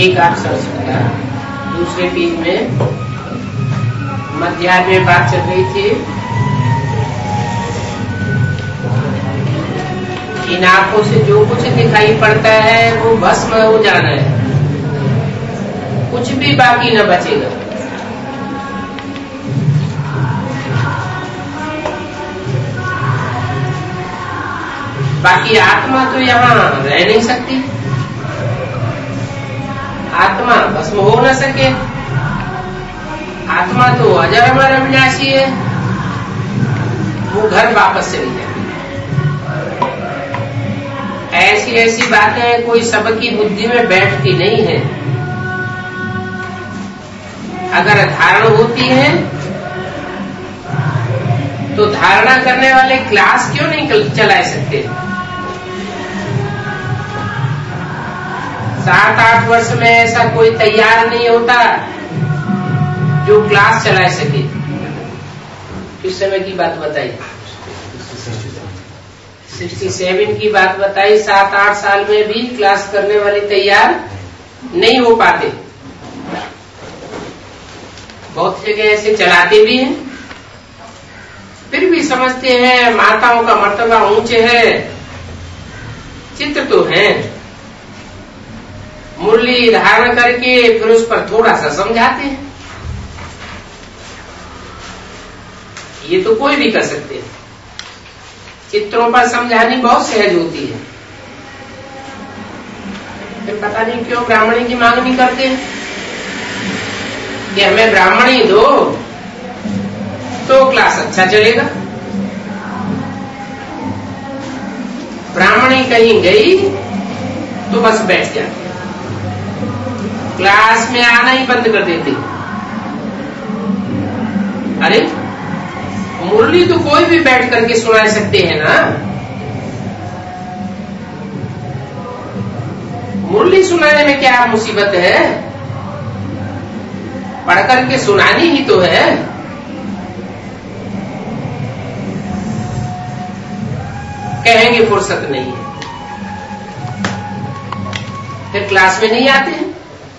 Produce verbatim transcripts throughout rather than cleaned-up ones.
एक अक्षर सुनता। दूसरे पेज में मध्याह्न में बात चल रही थी। इन आंखों से जो कुछ दिखाई पड़ता है वो भस्म हो जाना है, कुछ भी बाकी न बचेगा। बाकी आत्मा तो यहाँ रह नहीं सकती, आत्मा भस्म हो न सके। आत्मा तो अजर अमर अविनाशी है, वो घर वापस चली जाए। ऐसी ऐसी बातें कोई सबकी बुद्धि में बैठती नहीं है। अगर धारण होती है तो धारणा करने वाले क्लास क्यों नहीं चला सकते? सात आठ वर्ष में ऐसा कोई तैयार नहीं होता जो क्लास चला सके। किस समय की बात बताई? सिक्सटी सेवन की बात बताई। सात आठ साल में भी क्लास करने वाले तैयार नहीं हो पाते। बहुत जगह ऐसे चलाते भी हैं, फिर भी समझते हैं माताओं का मर्तबा ऊंचे है। चित्र तो है, मुरली धारण करके फिर उस पर थोड़ा सा समझाते हैं। ये तो कोई भी कर सकते हैं। चित्रों पर समझानी बहुत सहज होती है, फिर पता नहीं क्यों ब्राह्मणी की मांग नहीं करते कि हमें ब्राह्मणी दो तो क्लास अच्छा चलेगा। ब्राह्मणी कहीं गई तो बस बैठ जाती, क्लास में आना ही बंद कर देती। अरे मुरली तो कोई भी बैठ करके सुना सकते हैं ना। मुरली सुनाने में क्या मुसीबत है? पढ़ करके सुनानी ही तो है। कहेंगे फुर्सत नहीं है, फिर क्लास में नहीं आते हैं,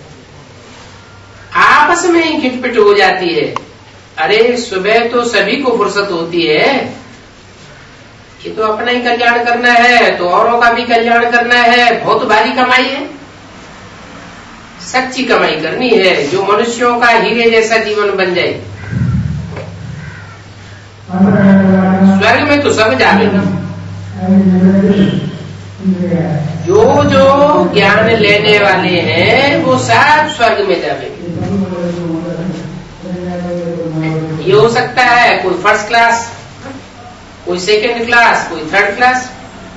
आपस में ही खिटपिट हो जाती है। अरे सुबह तो सभी को फुर्सत होती है, ये तो अपना ही कल्याण करना है तो औरों का भी कल्याण करना है। बहुत भारी कमाई है, सच्ची कमाई करनी है जो मनुष्यों का हीरे जैसा जीवन बन जाए। स्वर्ग में तो सब जावेंगे, जो जो ज्ञान लेने वाले हैं वो सब स्वर्ग में जावेंगे। ये हो सकता है कोई फर्स्ट क्लास, कोई सेकंड क्लास, कोई थर्ड क्लास।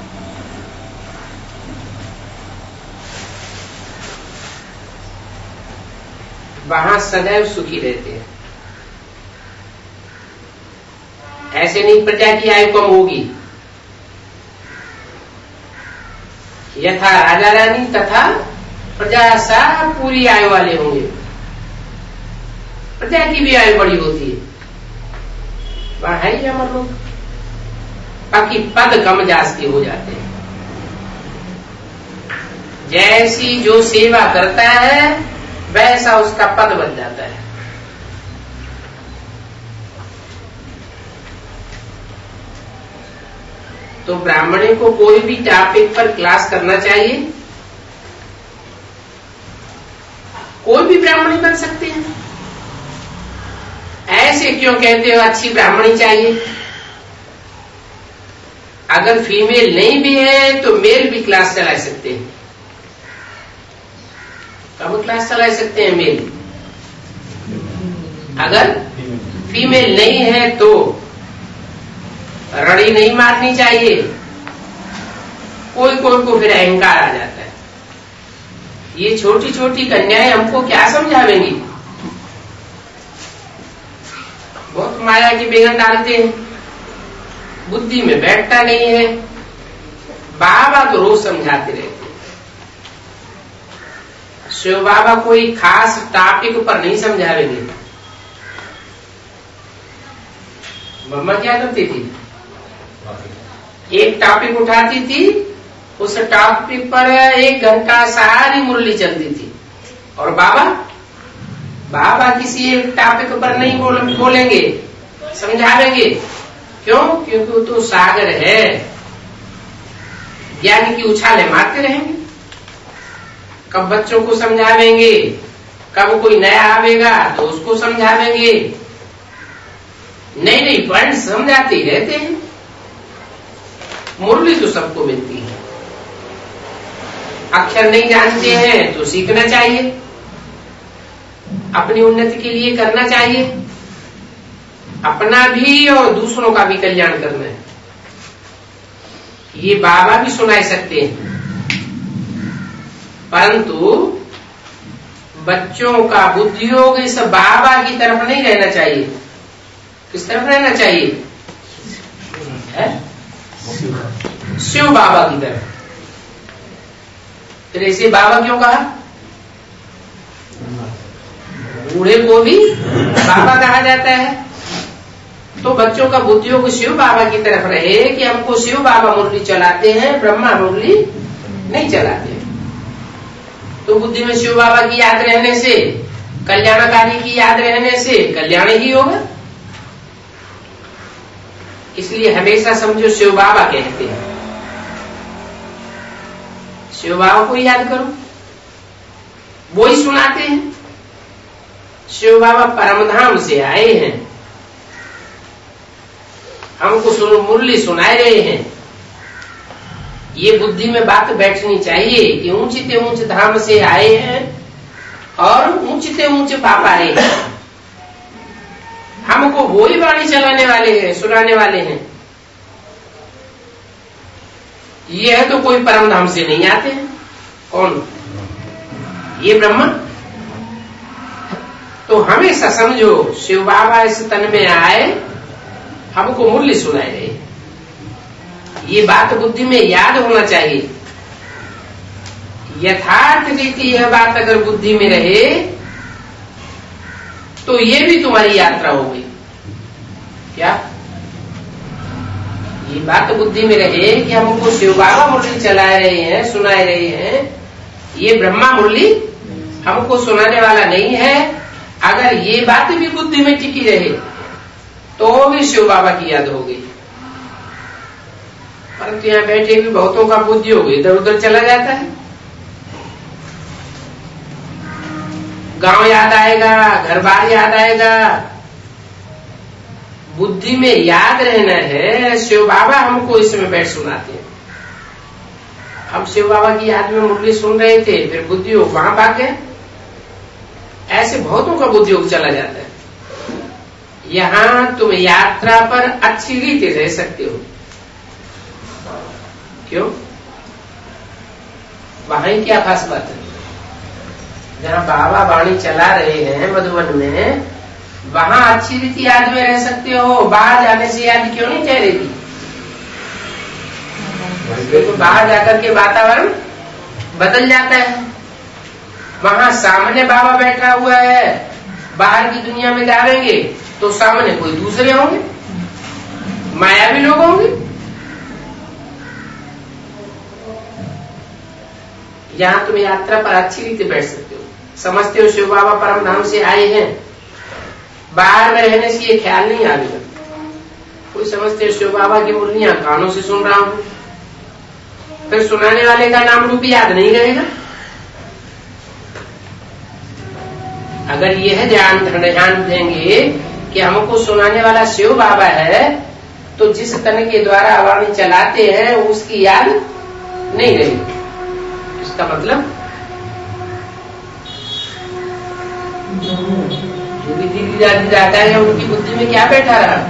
वहां सदैव सुखी रहते हैं। ऐसे नहीं प्रजा की आयु कम होगी। यथा राजा रानी तथा प्रजा सब पूरी आयु वाले होंगे। प्रजा की भी आयु बड़ी होती है, वहां है ही अमर लोग। बाकी पद कम जास्ती हो जाते हैं। जैसी जो सेवा करता है वैसा उसका पद बन जाता है। तो ब्राह्मणी को कोई भी टॉपिक पर क्लास करना चाहिए। कोई भी ब्राह्मणी बन सकते हैं। ऐसे क्यों कहते हो अच्छी ब्राह्मणी चाहिए? अगर फीमेल नहीं भी है तो मेल भी क्लास चला सकते हैं। कब क्लास चला सकते हैं मेल? अगर फीमेल नहीं है तो रड़ी नहीं मारनी चाहिए। कोई कोई को फिर अहंकार आ जाता है। ये छोटी छोटी कन्याएं हमको क्या समझावेंगी? बहुत माया की बेगन डालते हैं, बुद्धि में बैठता नहीं है। बाबा तो रोज समझाते रहते हैं। शिव बाबा कोई खास टॉपिक पर नहीं समझावेंगे। मम्मा क्या करती थी? एक टॉपिक उठाती थी, उस टॉपिक पर एक घंटा सारी मुरली चलती थी। और बाबा बाबा किसी एक टॉपिक पर नहीं बोल, बोलेंगे, समझावेंगे। क्यों? क्योंकि वो तो सागर है, ज्ञान की उछाले मारते रहेंगे। कब बच्चों को समझावेंगे, कब कोई नया आवेगा तो उसको समझावेंगे। नई नई पॉइंट समझाते ही रहते हैं। मुरली तो सबको मिलती है। अक्षर नहीं जानते हैं तो सीखना चाहिए, अपनी उन्नति के लिए करना चाहिए, अपना भी और दूसरों का भी कल्याण करना है। ये बाबा भी सुनाई सकते हैं, परंतु बच्चों का बुद्धियोग इस बाबा की तरफ नहीं रहना चाहिए। किस तरफ रहना चाहिए? है? शिव बाबा की तरफ। फिर इसे बाबा क्यों कहा? बूढ़े को भी बाबा कहा जाता है। तो बच्चों का बुद्धियोग शिव बाबा की तरफ रहे कि हमको शिव बाबा मुरली चलाते हैं, ब्रह्मा मुरली नहीं चलाते। तो बुद्धि में शिव बाबा की याद रहने से, कल्याणकारी की याद रहने से कल्याण ही होगा। इसलिए हमेशा समझो शिव बाबा कहते हैं, शिव बाबा को याद करो, वो ही सुनाते हैं। शिव बाबा परमधाम से आए हैं, हमको सुनो मुरली सुनाए रहे हैं। ये बुद्धि में बात बैठनी चाहिए कि ऊंचते ऊंचे धाम से आए हैं और ऊंचते ऊंचे पाप आए हैं। हमको वो ही वाणी चलाने वाले हैं, सुनाने वाले हैं। ये है तो कोई परम धाम से नहीं आते हैं। कौन? ये ब्रह्मा। तो हमेशा समझो शिव बाबा इस तन में आए, हमको मुरली सुनाए रहे। ये बात बुद्धि में याद होना चाहिए। यथार्थ रीति यह बात अगर बुद्धि में रहे तो ये भी तुम्हारी यात्रा होगी। क्या ये बात बुद्धि में रहे कि हमको शिव बाबा मुरली चलाए रहे हैं, सुनाए रहे हैं, ये ब्रह्मा मुरली हमको सुनाने वाला नहीं है। अगर ये बात भी बुद्धि में टिकी रहे तो भी शिव बाबा की याद होगी। परंतु यहाँ बैठे भी बहुतों का बुद्धि होगी इधर उधर चला जाता है। गांव याद आएगा, घर बार याद आएगा। बुद्धि में याद रहना है शिव बाबा हमको इसमें बैठ सुनाते हैं। हम शिव बाबा की याद में मुरली सुन रहे थे, फिर बुद्धि योग वहां भाग गए। ऐसे बहुतों का बुद्धि योग चला जाता है। यहाँ तुम यात्रा पर अच्छी रीति रह सकते हो। क्यों? वहां क्या खास बात है? जहाँ बाबा वाणी चला रहे हैं मधुबन में, वहां अच्छी रीति याद में रह सकते हो। बाहर जाने से याद क्यों नहीं ठहरेगी? तो बाहर जाकर के वातावरण बदल जाता है। वहां सामने बाबा बैठा हुआ है, बाहर की दुनिया में जाएंगे तो सामने कोई दूसरे होंगे, मायावी लोग होंगे। यहाँ तुम यात्रा पर अच्छी रीति बैठ सकते हो। समझते हो शिव बाबा परम धाम से आए हैं, बाहर में रहने से ये ख्याल नहीं आएगा। कोई समझते हो शिव बाबा की मुरलियां कानों से सुन रहा हूं, फिर सुनाने वाले का नाम रूप याद नहीं रहेगा। अगर यह ध्यान ध्यान देंगे कि हमको सुनाने वाला शिव बाबा है, तो जिस तन के द्वारा वाणी चलाते हैं उसकी याद नहीं रहेगी। इसका मतलब जो भी दीदी दादी जाता है उनकी बुद्धि में क्या बैठा रहा?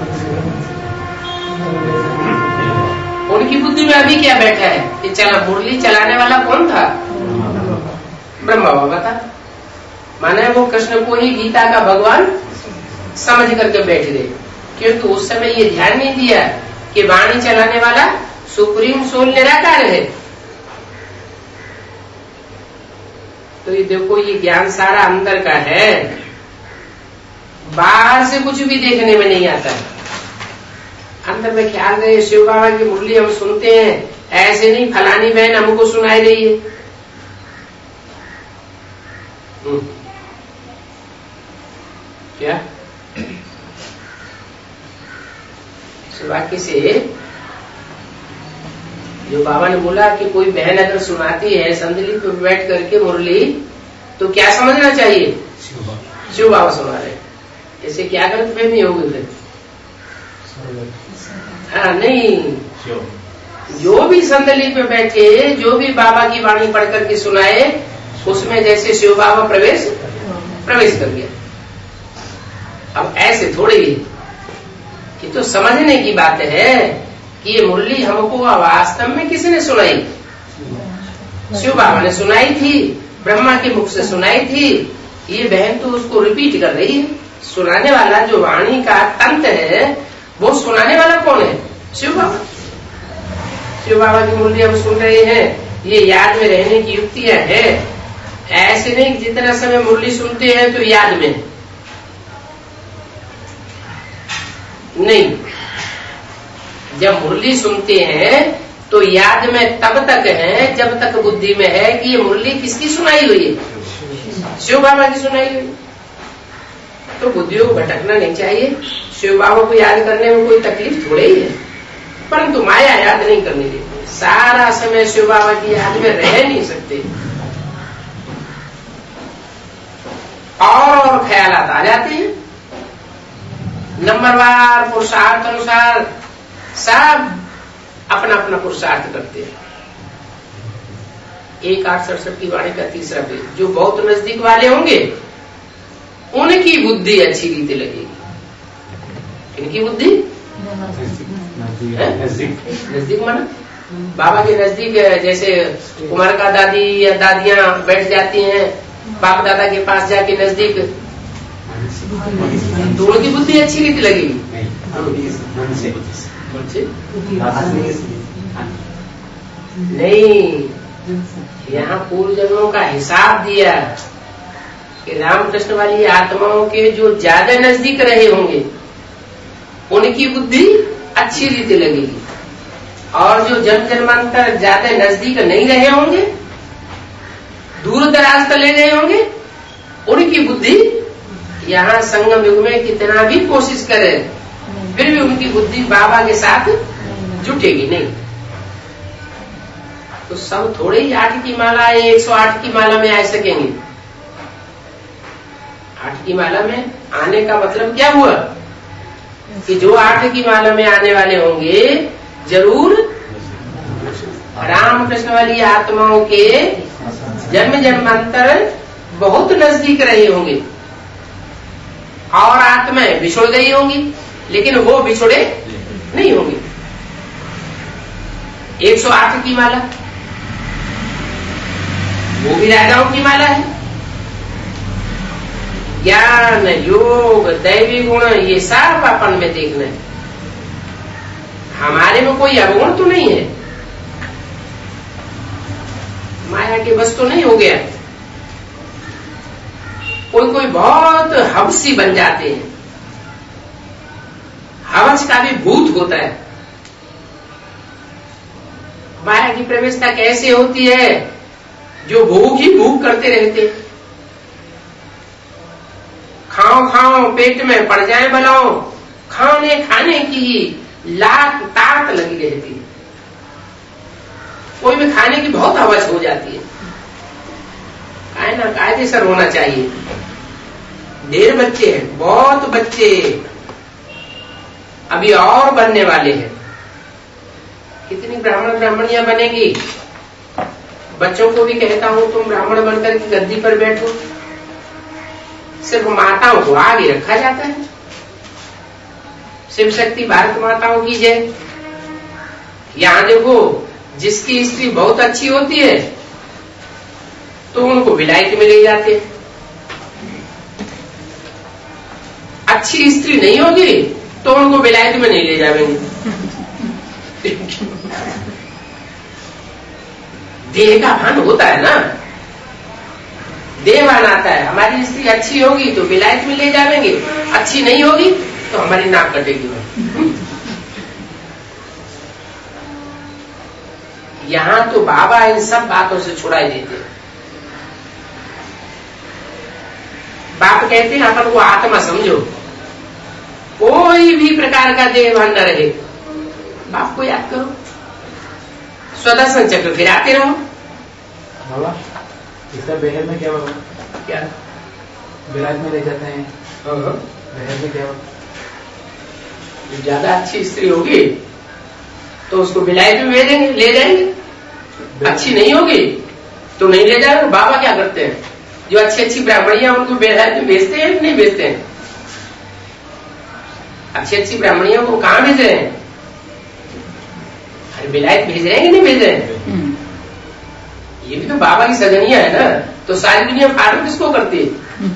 उनकी बुद्धि में अभी क्या बैठा है कि चला मुरली चलाने वाला कौन था? ब्रह्मा बाबा था। माने वो कृष्ण को ही गीता का भगवान समझ करके बैठ गए, क्योंकि उस समय ये ध्यान नहीं दिया कि वाणी चलाने वाला सुप्रीम सोल निराकार है। तो ये देखो, ये ज्ञान सारा अंदर का है, बाहर से कुछ भी देखने में नहीं आता है। अंदर में ख्याल रहे शिव बाबा की मुरली हम सुनते हैं, ऐसे नहीं फलानी बहन हमको सुनाई रही है। इस वाक्य से जो बाबा ने बोला कि कोई बहन अगर सुनाती है संदली पे बैठ करके मुरली, तो क्या समझना चाहिए? शिव बाबा सुना रहे। ऐसे क्या गलत फहमी होगी फिर? हाँ नहीं, जो भी संदली पे बैठे, जो भी बाबा की वाणी पढ़ करके सुनाए, उसमें जैसे शिव बाबा प्रवेश प्रवेश कर गया। अब ऐसे थोड़ी, ये तो समझने की बात है कि ये मुरली हमको वास्तव में किसने सुनाई? शिव बाबा ने सुनाई थी, ब्रह्मा के मुख से सुनाई थी। ये बहन तो उसको रिपीट कर रही है। सुनाने वाला जो वाणी का तंत्र है, वो सुनाने वाला कौन है? शिव बाबा। शिव बाबा की मुरली हम सुन रहे हैं, ये याद में रहने की युक्तियां है। ऐसे नहीं जितना समय मुरली सुनते हैं तो याद में नहीं, जब मुरली सुनते हैं तो याद में तब तक है जब तक बुद्धि में है कि ये मुरली किसकी सुनाई हुई है? शिव बाबा की सुनाई हुई। तो बुद्धियों को भटकना नहीं चाहिए। शिव बाबा को याद करने में कोई तकलीफ थोड़ी ही है, परंतु माया याद नहीं करने देती। सारा समय शिव बाबा की याद में रह नहीं सकते, और और ख्यालात आ जाते हैं। नंबरवार पुरुषार्थ अनुसार सब अपना अपना पुरुषार्थ करते हैं। एक आठ सड़सठ की वाणी का तीसरा पेज, जो बहुत नजदीक वाले होंगे उनकी बुद्धि अच्छी रीति लगेगी। इनकी बुद्धि नजदीक माना बाबा के नजदीक, जैसे कुमार का दादी या दादियां बैठ जाती हैं बाप दादा के पास जाके नजदीक, तो उनकी बुद्धि अच्छी रीति लगेगी। नहीं, यहाँ पूर्व जन्मों का हिसाब दिया कि रामकृष्ण वाली आत्माओं के जो ज्यादा नजदीक रहे होंगे उनकी बुद्धि अच्छी रीति लगेगी, और जो जन्म जन्मांतर ज्यादा नजदीक नहीं रहे होंगे, दूर दराज तक ले गए होंगे, उनकी बुद्धि यहाँ संगम युग में कितना भी कोशिश करे फिर भी उनकी बुद्धि बाबा के साथ जुटेगी नहीं। तो सब थोड़े ही आठ की माला एक सौ आठ की माला में आ सकेंगे। आठ की माला में आने का मतलब क्या हुआ कि जो आठ की माला में आने वाले होंगे जरूर रामकृष्ण वाली आत्माओं के जन्म जन्मांतर बहुत नजदीक रहे होंगे, और आत्माएं बिछुड़ गई होंगी, लेकिन वो बिछुड़े नहीं होंगे। एक सौ आठ की माला वो भी राजाओं की माला है। ज्ञान योग दैवी गुण ये सब अपन में देखना है। हमारे में कोई अवगुण तो नहीं है, माया के बस तो नहीं हो गया। कोई कोई बहुत हवसी बन जाते हैं, हवस का भी भूत होता है। माया की प्रवेशता कैसे होती है? जो भूख ही भूख करते रहते, खाओ खाओ पेट में पड़ जाए बलाओ, खाने खाने की लात तात लगी रहती है। कोई भी खाने की बहुत हवस हो जाती है। कायना कायदेसर होना चाहिए। ढेर बच्चे हैं, बहुत बच्चे अभी और बनने वाले हैं। कितनी ब्राह्मण ब्राह्मणियां बनेंगी। बच्चों को भी कहता हूं तुम ब्राह्मण बनकर की गद्दी पर बैठो। सिर्फ माताओं को आगे रखा जाता है। शिव शक्ति भारत माताओं की जय। यहां देखो, जिसकी स्त्री बहुत अच्छी होती है तो उनको विलायत में ले जाते हैं। अच्छी स्त्री नहीं होगी तो उनको विलायत में नहीं ले जाएंगे। देह का भान होता है ना, देह भान आता है। हमारी स्त्री अच्छी होगी तो विलायत में ले जाएंगे, अच्छी नहीं होगी तो हमारी नाक कटेगी। यहां तो बाबा इन सब बातों से छुड़ाई देते हैं। बाप कहते हैं अपन को आत्मा समझो, कोई भी प्रकार का देह भान न रहे। बाप को याद करो, सुदर्शन चक्र फिराते रहो। बाबा इसका बेहद में क्या बाबा? क्या विराट में ले जाते हैं, बेहद में क्या बाबा? ज्यादा अच्छी स्त्री होगी तो उसको विलायत में भेजेंगे, ले जाएंगे। अच्छी नहीं होगी तो नहीं ले जाएंगे। बाबा क्या करते हैं, जो अच्छी अच्छी ब्राह्मणियां उनको विलायत में भेजते हैं, नहीं भेजते हैं? अच्छी अच्छी ब्राह्मणियों को कहाँ भेज रहे हैं? अरे विलायत भेज रहे हैं कि नहीं भेज रहे हैं? ये भी तो बाबा की सजनिया है ना, तो सारी दुनिया फॉलो किसको करती है?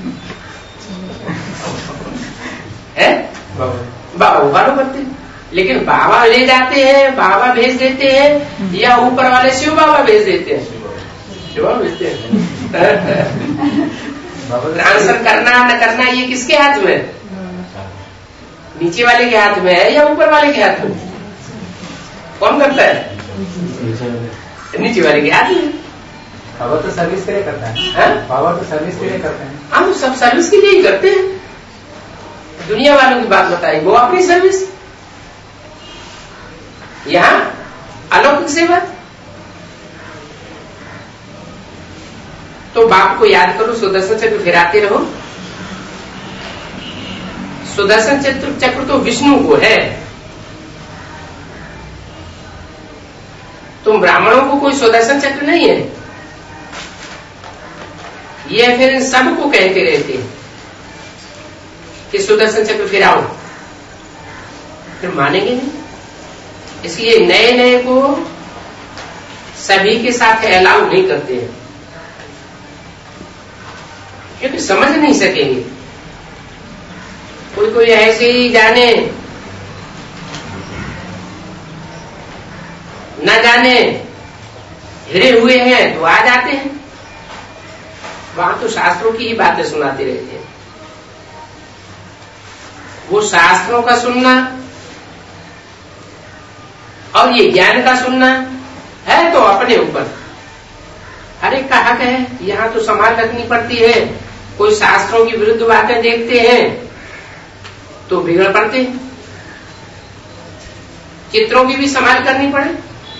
है बाबा को फॉलो करते हैं। लेकिन बाबा ले जाते हैं, बाबा भेज देते हैं, या ऊपर वाले शिव बाबा भेज देते हैं? शिव बाबा भेजते हैं। ट्रांसफर करना न करना ये किसके हाथ में है? नीचे वाले के हाथ में है या ऊपर वाले के हाथ में? कौन करता है? नीचे वाले के हाथ में। बाबा तो सर्विस के लिए करता है, है? बाबा तो सर्विस के लिए करते हैं। हम सब सर्विस के लिए ही करते हैं। दुनिया वालों की बात बताई, वो अपनी सर्विस, यहाँ अलौकिक सेवा। तो बाप को याद करो, सुदर्शन चक्र फिराते रहो। सुदर्शन चक्र चक्र तो विष्णु को है। तुम ब्राह्मणों को कोई सुदर्शन चक्र नहीं है, ये फिर इन सबको कहते रहते हैं कि सुदर्शन चक्र फिराओ, फिर मानेंगे नहीं। इसलिए नए नए को सभी के साथ अलाउ नहीं करते हैं, क्योंकि समझ नहीं सकेंगे। कोई कोई ऐसे ही जाने न जाने हिरे हुए हैं तो आ जाते हैं, वहां तो शास्त्रों की ही बातें सुनाते रहते हैं। वो शास्त्रों का सुनना और ये ज्ञान का सुनना है तो अपने ऊपर, हर एक का हक है। यहाँ तो संभाल रखनी पड़ती है। कोई शास्त्रों की विरुद्ध बातें देखते हैं तो बिगड़ पड़ते हैं। चित्रों की भी संभाल करनी पड़े।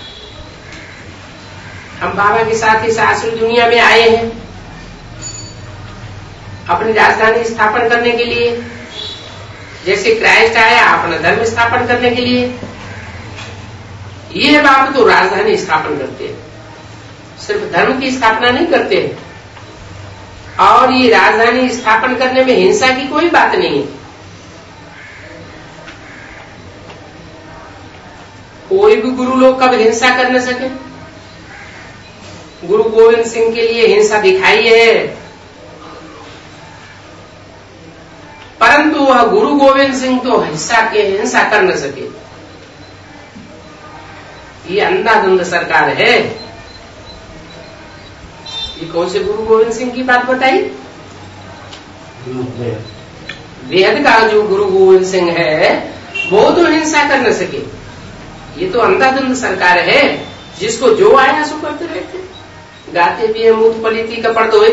हम बाबा के साथ इस आसुरी दुनिया में आए हैं अपनी राजधानी स्थापन करने के लिए, जैसे क्राइस्ट आया अपना धर्म स्थापन करने के लिए। ये बाप तो राजधानी स्थापन करते हैं, सिर्फ धर्म की स्थापना नहीं करते हैं। और ये राजधानी स्थापन करने में हिंसा की कोई बात नहीं है। कोई भी गुरु लोग कब हिंसा कर न सके। गुरु गोविंद सिंह के लिए हिंसा दिखाई है, परंतु वह गुरु गोविंद सिंह तो हिंसा के हिंसा कर न सके। ये अंधाधुंध सरकार है। ये कौन से गुरु गोविंद सिंह की बात बताई? बेहद का जो गुरु गोविंद सिंह है वो तो हिंसा कर न सके। ये तो अंधाधुंध सरकार है, जिसको जो आया सो करते रहते, गाते भी है मूत पलीती कपड़ धोए।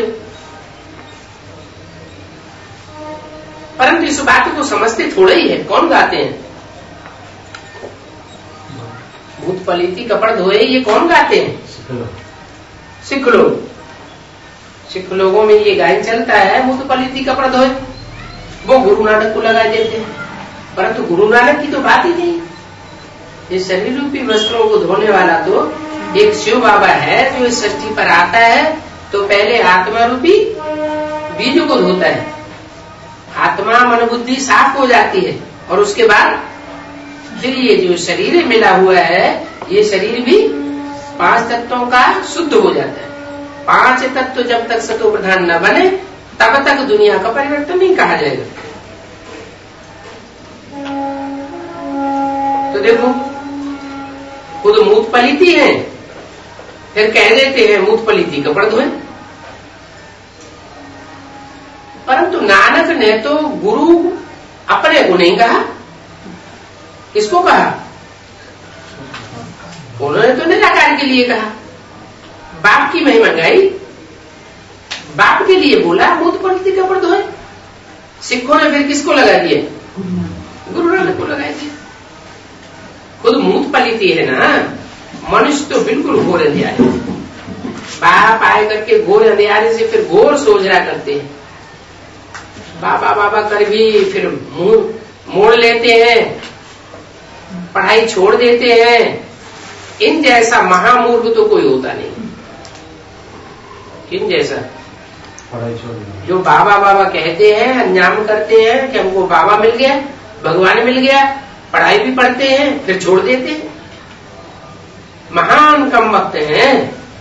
परंतु इस बात को समझते थोड़ा ही है। कौन गाते हैं मूत पलीती कपड़ धोए? ये कौन गाते हैं? सिख लोग। सिख लोगों में ये गायन चलता है मूत पलीती कपड़ धोए। वो गुरु नानक को लगा देते हैं, परंतु गुरु नानक की तो बात ही नहीं। ये शरीर रूपी वस्त्रों को धोने वाला तो एक शिव बाबा है, जो इस सृष्टि पर आता है तो पहले आत्मा रूपी बीज को धोता है। आत्मा मन बुद्धि साफ हो जाती है और उसके बाद फिर ये जो शरीर मिला हुआ है, ये शरीर भी पांच तत्वों का शुद्ध हो जाता है। पांच तत्व जब तक सतो प्रधान न बने तब तक दुनिया का परिवर्तन नहीं कहा जाएगा। तो देखो, खुद मूत पलीती है, फिर कह देते हैं मूत पलीती कपड़ धोए। परंतु नानक ने तो गुरु अपने को नहीं कहा। किसको कहा? उन्होंने तो निराकार के लिए कहा। बाप की महिमा गाई, बाप के लिए बोला मूत पलीती कपड़ धोए। सिखों ने फिर किसको लगा दिया? गुरु नानक को लगा दिया। खुद मूत पलिती है ना, मनुष्य तो बिल्कुल घोर अंधियारे, बाप आए करके घोर अंधियारे से फिर घोर सोचना करते हैं, बाबा बाबा कर भी फिर मुंह मोड़ लेते हैं, पढ़ाई छोड़ देते हैं। इन जैसा महामूर्ख तो कोई होता नहीं। किन जैसा? पढ़ाई छोड़ देना। जो बाबा बाबा कहते हैं, अंजाम करते हैं कि हमको बाबा मिल गया, भगवान मिल गया, पढ़ाई भी पढ़ते हैं फिर छोड़ देते हैं। महान कम वक्त हैं,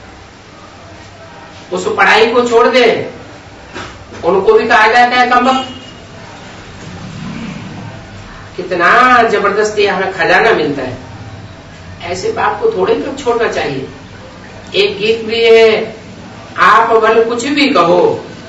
उस पढ़ाई को छोड़ दे, उनको भी कहा जाता है कम वक्त। कितना जबरदस्ती हमें खजाना मिलता है, ऐसे बाप को थोड़े कब छोड़ना चाहिए। एक गीत भी है, आप भले कुछ भी कहो,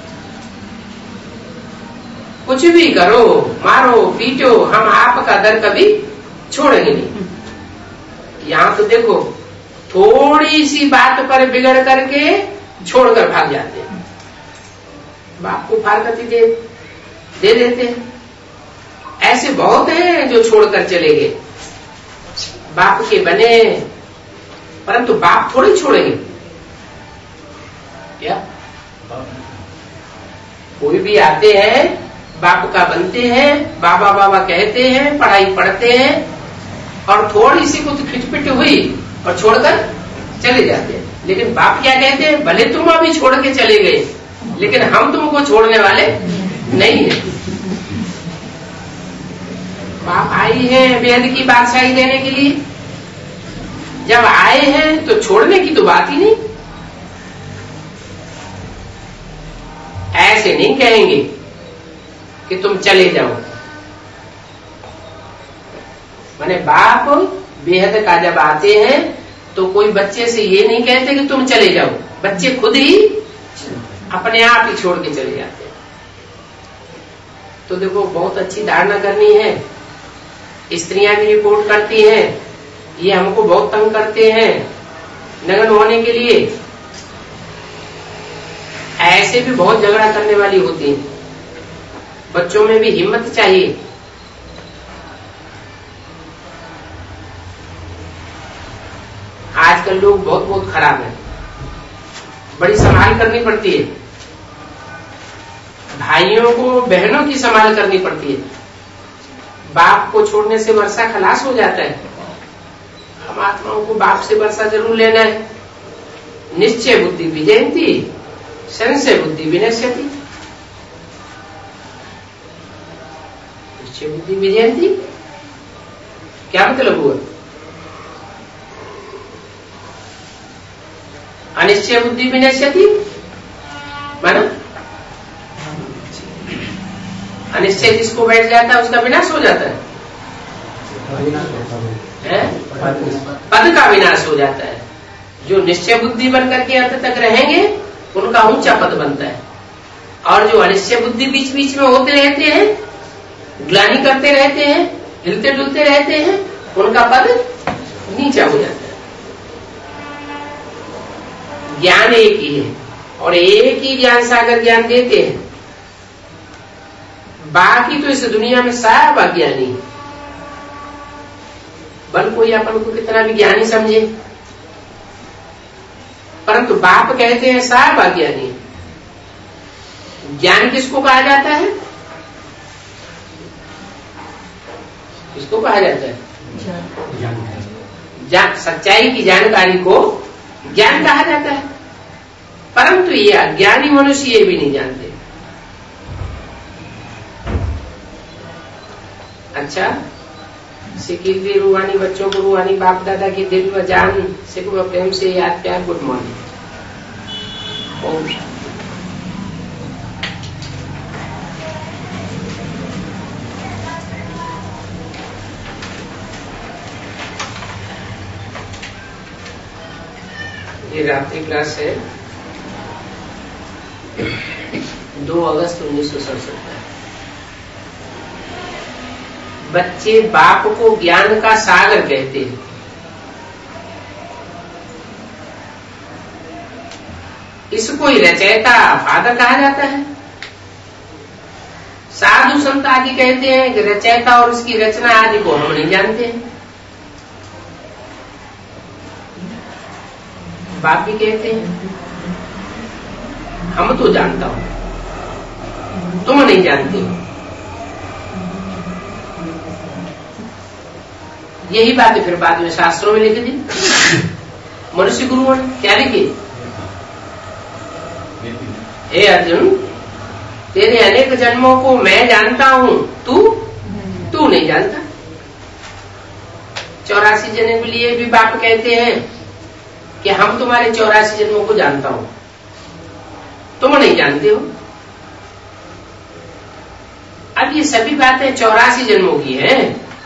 कुछ भी करो, मारो पीटो, हम आपका दर कभी छोड़ेंगे नहीं। यहां तो देखो, थोड़ी सी बात पर बिगड़ करके छोड़कर भाग जाते हैं, बाप को फारकती दे दे देते हैं। ऐसे बहुत हैं जो छोड़कर चले गए, बाप के बने, परंतु बाप थोड़े छोड़ेंगे क्या? कोई भी आते हैं, बाप का बनते हैं, बाबा बाबा कहते हैं, पढ़ाई पढ़ते हैं, और थोड़ी सी कुछ खिटपिट हुई और छोड़कर चले जाते हैं। लेकिन बाप क्या कहते हैं, भले तुम अभी छोड़ के चले गए, लेकिन हम तुमको छोड़ने वाले नहीं है। बाप आई है वेद की बादशाही देने के लिए, जब आए हैं तो छोड़ने की तो बात ही नहीं। ऐसे नहीं कहेंगे कि तुम चले जाओ। माने बाप बेहद का जब आते हैं तो कोई बच्चे से ये नहीं कहते कि तुम चले जाओ, बच्चे खुद ही अपने आप ही छोड़ के चले जाते हैं। तो देखो, बहुत अच्छी धारणा करनी है। स्त्रियां भी रिपोर्ट करती हैं, ये हमको बहुत तंग करते हैं नग्न होने के लिए। ऐसे भी बहुत झगड़ा करने वाली होती हैं। बच्चों में भी हिम्मत चाहिए। आजकल लोग बहुत बहुत खराब हैं, बड़ी संभाल करनी पड़ती है। भाइयों को बहनों की संभाल करनी पड़ती है। बाप को छोड़ने से वर्षा खलास हो जाता है। हम आत्माओं को बाप से वर्षा जरूर लेना है। निश्चय बुद्धि विजयंती, संशय बुद्धि विनश्यति। निश्चय बुद्धि विजयंती क्या मतलब हुआ? अनिश्चय बुद्धि विनश्यति माना अनिश्चय जिसको बैठ जाता है उसका विनाश हो जाता है, है? पद का विनाश हो जाता है। जो निश्चय बुद्धि बन करके अंत तक रहेंगे उनका ऊंचा पद बनता है, और जो अनिश्चय बुद्धि बीच बीच में होते रहते हैं, ग्लानि करते रहते हैं, हिलते डुलते रहते हैं, उनका पद नीचा हो जाता है। ज्ञान एक ही है और एक ही ज्ञान सागर ज्ञान देते हैं। बाकी तो इस दुनिया में सब अज्ञानी, बल कोई अपन को कितना भी ज्ञानी समझे, परंतु बाप कहते हैं सब अज्ञानी। ज्ञान किसको कहा जाता है? किसको कहा जाता है? ज्ञान। सच्चाई की जानकारी को ज्ञान कहा जाता है, परंतु ये अज्ञानी मनुष्य ये भी नहीं जानते। अच्छा, सिकिल भी रूहानी बच्चों को रूहानी बाप दादा की दिल व जान से प्रेम से याद प्यार गुड मॉर्निंग। ओम ये रात्रि क्लास है दो अगस्त उन्नीस सौ सड़सठ। बच्चे बाप को ज्ञान का सागर कहते हैं। इसको ही रचयिता फादर कहा जाता है। साधु संत आदि कहते हैं कि रचयिता और उसकी रचना आदि को हम नहीं जानते हैं। बाप भी कहते हैं हम तो जानता हूं, तुम नहीं जानते हो। यही बात फिर बाद में शास्त्रों में लिख दी। मनुष्य गुरुओं ने क्या लिखे? हे अर्जुन, तेरे अनेक जन्मों को मैं जानता हूं, तू तू नहीं जानता। चौरासी जन्म के लिए भी बाप कहते हैं कि हम तुम्हारे चौरासी जन्मों को जानता हूं, तुम नहीं जानते हो। अब ये सभी बातें चौरासी जन्मों की हैं।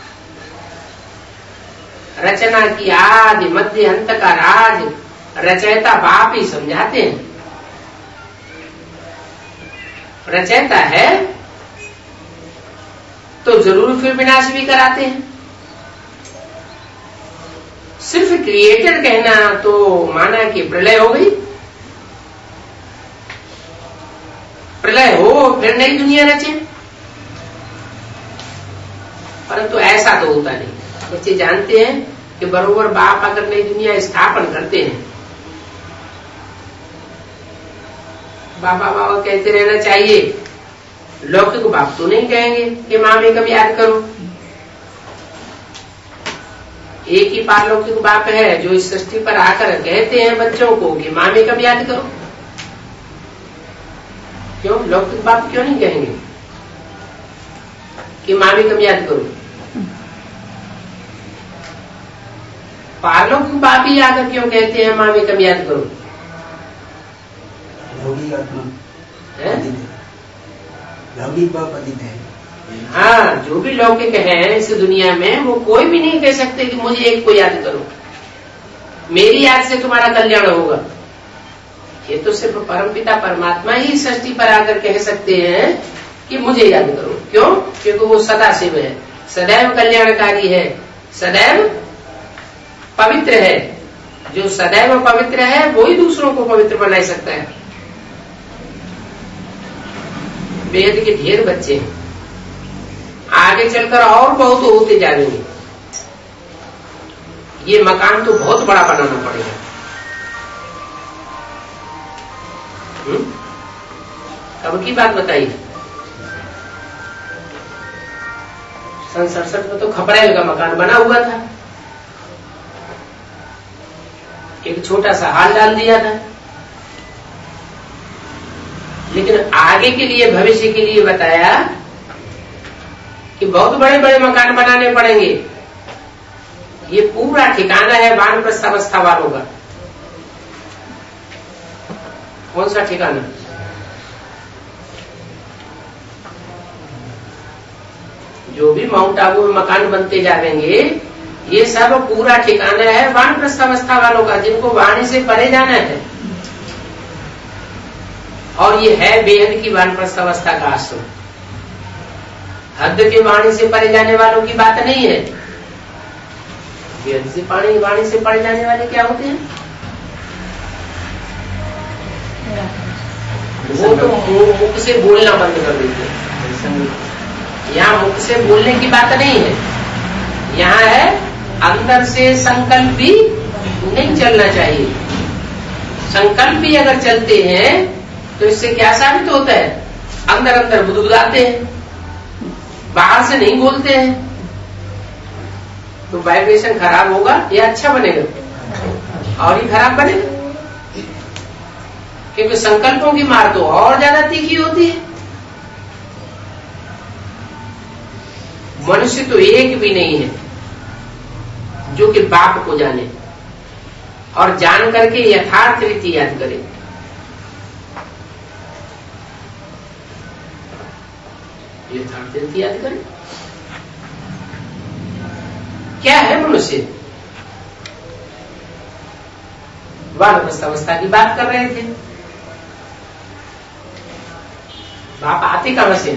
रचना की आदि मध्य अंत का राज रचयिता बाप ही समझाते हैं। रचयिता है तो जरूर फिर विनाश भी कराते हैं। सिर्फ क्रिएटर कहना तो माना कि प्रलय हो गई, प्रलय हो फिर नई दुनिया रचे, परंतु ऐसा तो होता नहीं। बच्चे जानते हैं कि बरोबर बाप अगर नई दुनिया स्थापन करते हैं, बाबा बाबा कहते रहना चाहिए, लौकिक बाप तो नहीं कहेंगे कि माँ में कब याद करो। एक ही पारलौकिक बाप है जो इस सृष्टि पर आकर कहते हैं बच्चों को कि माँ में कब याद करो। क्यों लौकिक बाप क्यों नहीं कहेंगे कि माँ में कब याद करो? पारलौकिक बाप ही आकर क्यों कहते हैं माँ में कब याद करो? लौकिक बाप अधिक है। हाँ, जो भी लौकिक है इस दुनिया में वो कोई भी नहीं कह सकते कि मुझे एक को याद करो, मेरी याद से तुम्हारा कल्याण होगा। ये तो सिर्फ परमपिता परमात्मा ही सृष्टि पर आकर कह सकते हैं कि मुझे याद करो। क्यों? क्योंकि वो सदा शिव है, सदैव कल्याणकारी है, सदैव पवित्र है। जो सदैव पवित्र है वो ही दूसरों को पवित्र बना सकता है। वेद के ढेर बच्चे हैं, आगे चलकर और बहुत होते जाएंगे। ये मकान तो बहुत बड़ा बनाना पड़ेगा। हम्म? कब की बात बताइए? सन सड़सठ में तो खपरेल का मकान बना हुआ था, एक छोटा सा हाल डाल दिया था। लेकिन आगे के लिए, भविष्य के लिए बताया कि बहुत बड़े बड़े मकान बनाने पड़ेंगे। ये पूरा ठिकाना है वानप्रस्थ अवस्था वालों का। कौन सा ठिकाना? जो भी माउंट आबू में मकान बनते जाएंगे, ये सब पूरा ठिकाना है वानप्रस्थ अवस्था वालों का, जिनको वाणी से परे जाना है। और ये है बेहद की वानप्रस्थ अवस्था का आश्रम। हद के वाणी से परे जाने वालों की बात नहीं है। बेहद से पानी वाणी से परे जाने वाले क्या होते हैं? वो तो मुख से बोलना बंद कर देते हैं। यहाँ मुख से बोलने की बात नहीं है, यहाँ है अंदर से संकल्प भी नहीं चलना चाहिए। संकल्प भी अगर चलते हैं तो इससे क्या साबित होता है? अंदर अंदर बुदबुदाते हैं, बाहर से नहीं बोलते हैं। तो वाइब्रेशन खराब होगा या अच्छा बनेगा? और ही खराब बनेगा, क्योंकि संकल्पों की मार तो और ज्यादा तीखी होती है। मनुष्य तो एक भी नहीं है जो कि बाप को जाने और जान करके यथार्थ रीति याद करे। यथार्थ रीति याद करे क्या है मनुष्य? वानप्रस्थ अवस्था की बात कर रहे थे। बाप आते कहां से?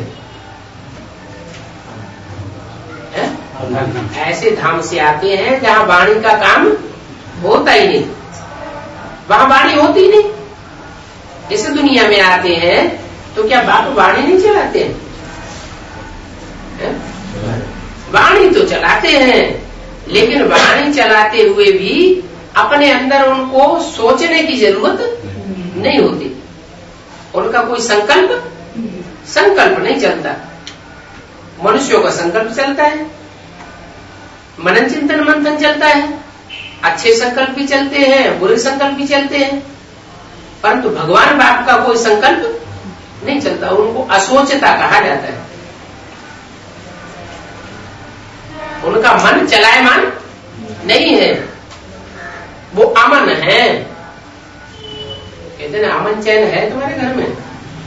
ऐसे धाम से आते हैं जहां वाणी का काम होता ही नहीं, वहां वाणी होती ही नहीं। इस दुनिया में आते हैं तो क्या बाप वाणी नहीं चलाते हैं? है? वाणी तो चलाते हैं, लेकिन वाणी चलाते हुए भी अपने अंदर उनको सोचने की जरूरत नहीं होती, उनका कोई संकल्प संकल्प नहीं चलता। मनुष्यों का संकल्प चलता है, मनन चिंतन मंथन चलता है, अच्छे संकल्प भी चलते हैं, बुरे संकल्प भी चलते हैं, परंतु भगवान बाप का कोई संकल्प नहीं चलता, उनको असोचता कहा जाता है। उनका मन चलायमान नहीं है, वो अमन है। कहते ना अमन चैन है तुम्हारे घर में,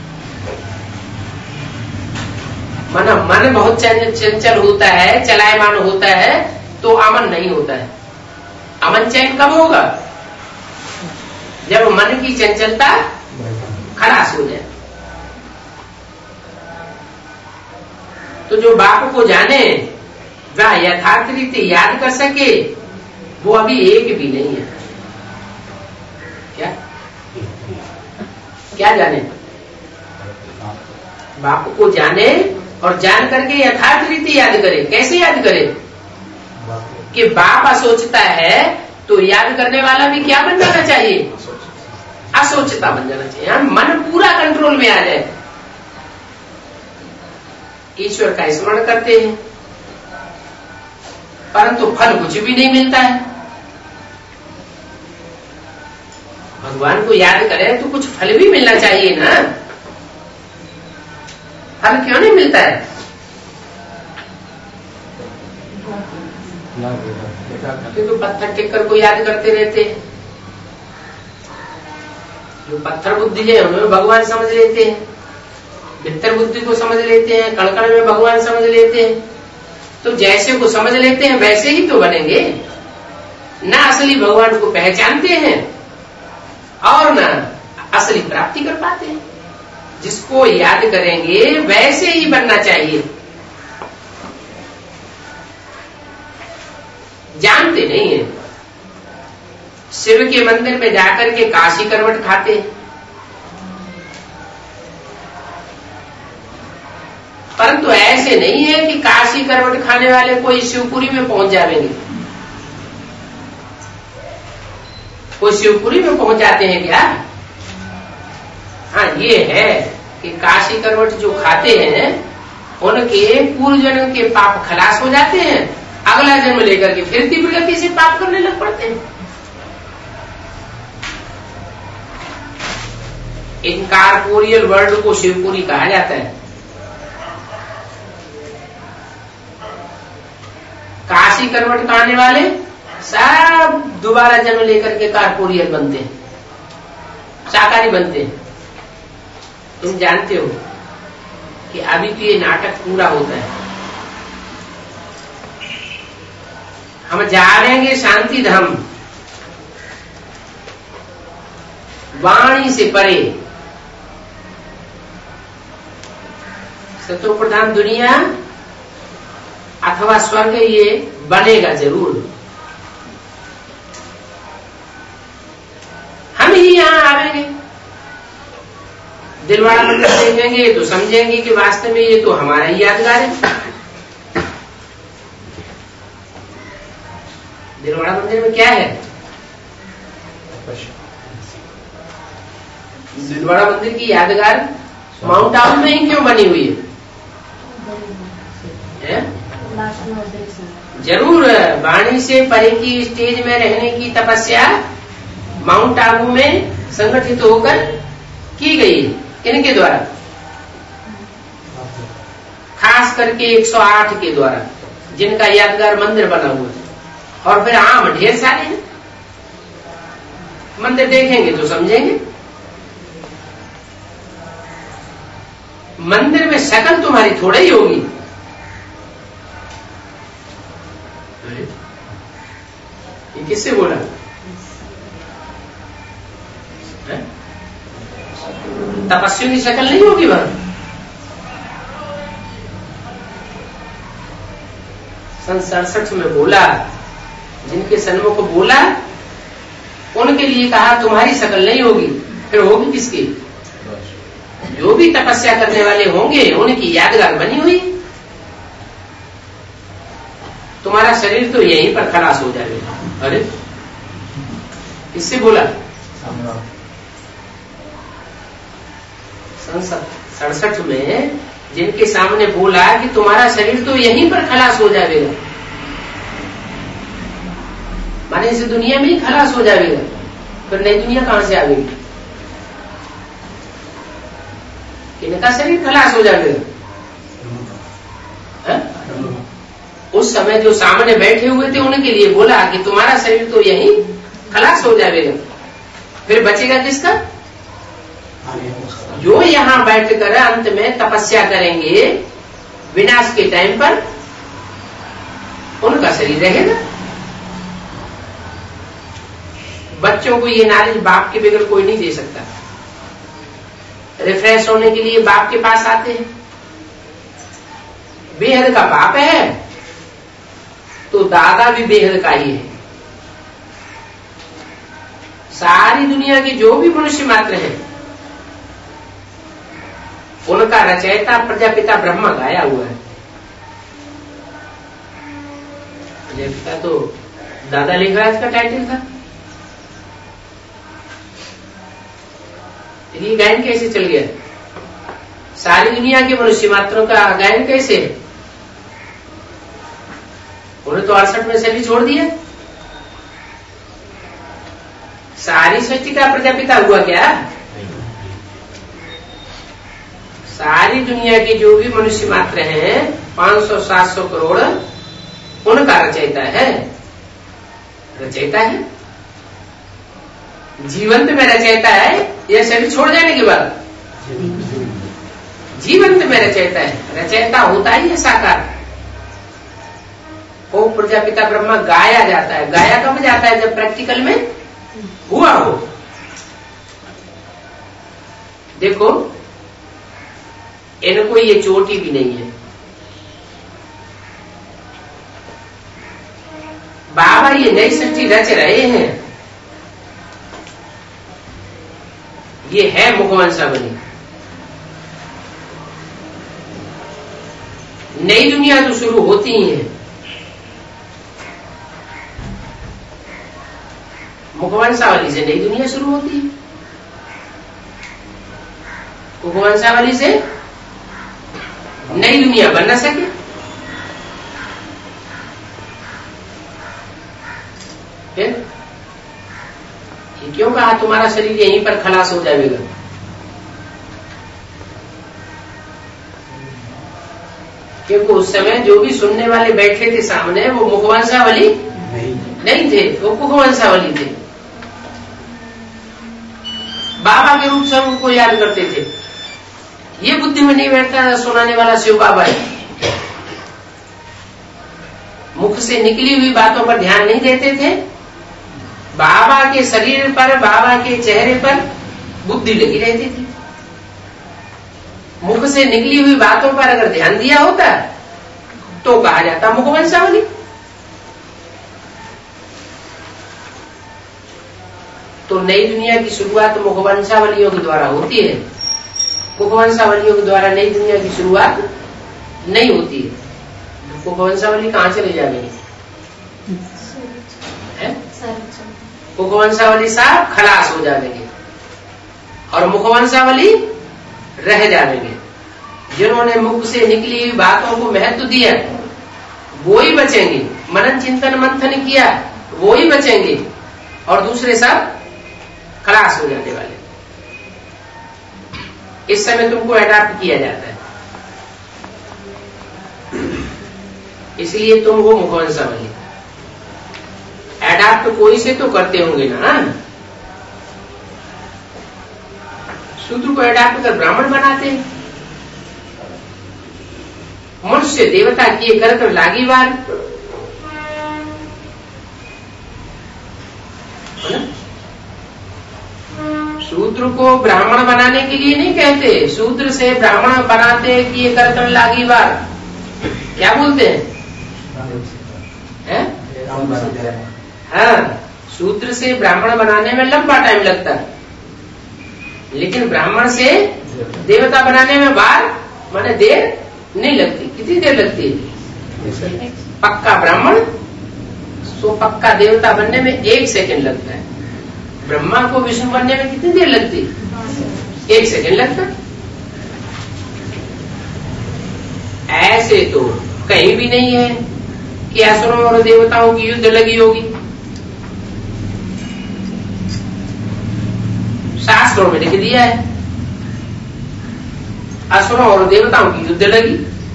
मन मन बहुत चंचल होता है, चलायमान होता है, तो अमन नहीं होता है। अमन चैन कब होगा? जब मन की चंचलता खलास हो जाए। तो जो बाप को जाने, वह यथार्थ रीति याद कर सके, वो अभी एक भी नहीं है। क्या क्या जाने? बाप को जाने और जान करके यथार्थ रीति याद करे। कैसे याद करे? कि बाप सोचता है तो याद करने वाला भी क्या बन जाना चाहिए? असोचता बन जाना चाहिए। हम मन पूरा कंट्रोल में आ जाए। ईश्वर का स्मरण करते हैं, परंतु फल कुछ भी नहीं मिलता है। भगवान को याद करें तो कुछ फल भी मिलना चाहिए ना, फल क्यों नहीं मिलता है? तो पत्थर टिक्कर को याद करते रहते हैं, जो पत्थर बुद्धि है उनमें भगवान समझ लेते हैं, भित्तर बुद्धि को समझ लेते हैं, कड़कड़ में भगवान समझ लेते हैं। तो जैसे को समझ लेते हैं वैसे ही तो बनेंगे ना, असली भगवान को पहचानते हैं और ना असली प्राप्ति कर पाते हैं। जिसको याद करेंगे वैसे ही बनना चाहिए। जानते नहीं है, शिव के मंदिर में जाकर के काशी करवट खाते हैं, परंतु ऐसे नहीं है कि काशी करवट खाने वाले कोई शिवपुरी में पहुंच जाएंगे। कोई शिवपुरी में पहुंच जाते हैं क्या? हाँ, ये है कि काशी करवट जो खाते हैं उनके पूर्व जन्म के पाप खलास हो जाते हैं, अगला जन्म लेकर के फिर तीव्र गति से पाप करने लग पड़ते हैं। इनकॉर्पोरियल वर्ल्ड को शिवपुरी कहा जाता है। काशी करवट खाने वाले सब दोबारा जन्म लेकर के कॉर्पोरियल बनते हैं, शाकाहारी बनते हैं। तुम जानते हो कि अभी तो ये नाटक पूरा होता है। हम जाएंगे शांति धाम, वाणी से परे, सतो प्रधान दुनिया अथवा स्वर्ग ये बनेगा जरूर। हम ही यहां आवेंगे, दिलवाड़ा मंदिर देखेंगे तो समझेंगे कि वास्तव में ये तो हमारा ही यादगार है। दिलवाड़ा मंदिर में क्या है? दिलवाड़ा मंदिर की यादगार माउंट आबू में ही क्यों बनी हुई है? है? जरूर वाणी से परे की स्टेज में रहने की तपस्या माउंट आबू में संगठित होकर की गई। किनके द्वारा? खास करके एक सौ आठ के द्वारा, जिनका यादगार मंदिर बना हुआ है। और फिर आम ढेर सारे हैं। मंदिर देखेंगे तो समझेंगे। मंदिर में शक्ल तुम्हारी थोड़ा ही होगी। ये किससे बोला? तपस्वियों की शक्ल नहीं होगी वहां। सन सड़सठ में बोला, जिनके सन्मुख को बोला उनके लिए कहा तुम्हारी शक्ल नहीं होगी, फिर होगी किसकी? जो भी तपस्या करने वाले होंगे उनकी यादगार बनी हुई। तुम्हारा शरीर तो यहीं पर खलास हो जाएगा। अरे किससे बोला? सामने सन सड़सठ में जिनके सामने बोला कि तुम्हारा शरीर तो यहीं पर खलास हो जाएगा, माने इस दुनिया में ही खलास हो जाएगा, फिर नई दुनिया कहां से आ गई? इनका शरीर खलास हो जाएगा। उस समय जो सामने बैठे हुए थे उनके लिए बोला कि तुम्हारा शरीर तो यहीं खलास हो जाएगा, फिर बचेगा किसका? जो यहाँ बैठकर अंत में तपस्या करेंगे विनाश के टाइम पर, उनका शरीर रहेगा। बच्चों को ये नॉलेज बाप के बगैर कोई नहीं दे सकता। रिफ्रेश होने के लिए बाप के पास आते हैं। बेहद का बाप है तो दादा भी बेहद का ही है। सारी दुनिया की जो भी मनुष्य मात्र है उनका रचयिता प्रजापिता ब्रह्मा गाया हुआ है। प्रजापिता तो दादा लिंगराज का टाइटल था। ये गायन कैसे चल गया? सारी दुनिया के मनुष्य मात्रों का गायन कैसे? उन्हें तो अड़सठ में से भी छोड़ दिया। सारी सृष्टि का प्रजापिता हुआ क्या? सारी दुनिया की जो भी मनुष्य मात्र हैं पांच सौ सात सौ करोड़, उनका रचयिता है। रचयिता है, जीवंत में रचयिता है या शरीर छोड़ जाने के बाद? जीवंत में रचयिता है। रचयिता होता ही है साकार। वो प्रजापिता ब्रह्मा गाया जाता है। गाया कब जाता है? जब प्रैक्टिकल में हुआ हो। देखो, इनको ये चोटी भी नहीं है। बाबा ये नई सृष्टि रच रहे हैं, ये है मुखवंशावली। नई दुनिया तो शुरू होती ही है। मुखवंशावली से नई दुनिया शुरू होती है। मुखवंशावली से नई दुनिया बन न सके। फिर ये क्यों कहा तुम्हारा शरीर यहीं पर खलास हो जाएगा? क्योंकि उस समय जो भी सुनने वाले बैठे थे सामने वो मुखवंशावली नहीं, नहीं थे, वो कुखवंशावली थे। बाबा के रूप से उनको याद करते थे। ये बुद्धि में नहीं बैठता सुनाने वाला शिव बाबा है। मुख से निकली हुई बातों पर ध्यान नहीं देते थे। बाबा के शरीर पर, बाबा के चेहरे पर बुद्धि लगी रहती थी। मुख से निकली हुई बातों पर अगर ध्यान दिया होता तो कहा जाता मुखवंशावली। तो नई दुनिया की शुरुआत मुखवंशावलियों के द्वारा होती है। मुखवंशावलियों के द्वारा नई दुनिया की शुरुआत नहीं होती है। मुखवंशावली कहां चले जाएंगे? मुखवंशावली साहब खलास हो जाएंगे और मुखवंशावली रह जाएंगे। जिन्होंने मुख से निकली हुई बातों को महत्व दिया वो ही बचेंगे। मनन चिंतन मंथन किया वो ही बचेंगे और दूसरे सब खलास हो जाने वाले। इस समय तुमको अडॉप्ट किया जाता है, इसलिए तुम हो मुखवंशावली। अडॉप्ट कोई से तो करते होंगे ना। शूद्र को अडॉप्ट कर ब्राह्मण बनाते हैं। मनुष्य देवता किए कर कर लागी बार। शूद्र को ब्राह्मण बनाने के लिए नहीं कहते, शूद्र से ब्राह्मण बनाते किए कर कर लागी बार। क्या बोलते हैं? है? हाँ, शूद्र से ब्राह्मण बनाने में लंबा टाइम लगता है, लेकिन ब्राह्मण से देवता बनाने में बार माने देर नहीं लगती। कितनी देर लगती है? पक्का ब्राह्मण सो पक्का देवता बनने में एक सेकंड लगता है। ब्रह्मा को विष्णु बनने में कितनी देर लगती? एक सेकंड लगता। ऐसे तो कहीं भी नहीं है कि असुरों और देवताओं की युद्ध लगी होगी। शास्त्रों में लिख दिया है असुरों और देवताओं की युद्ध लगी।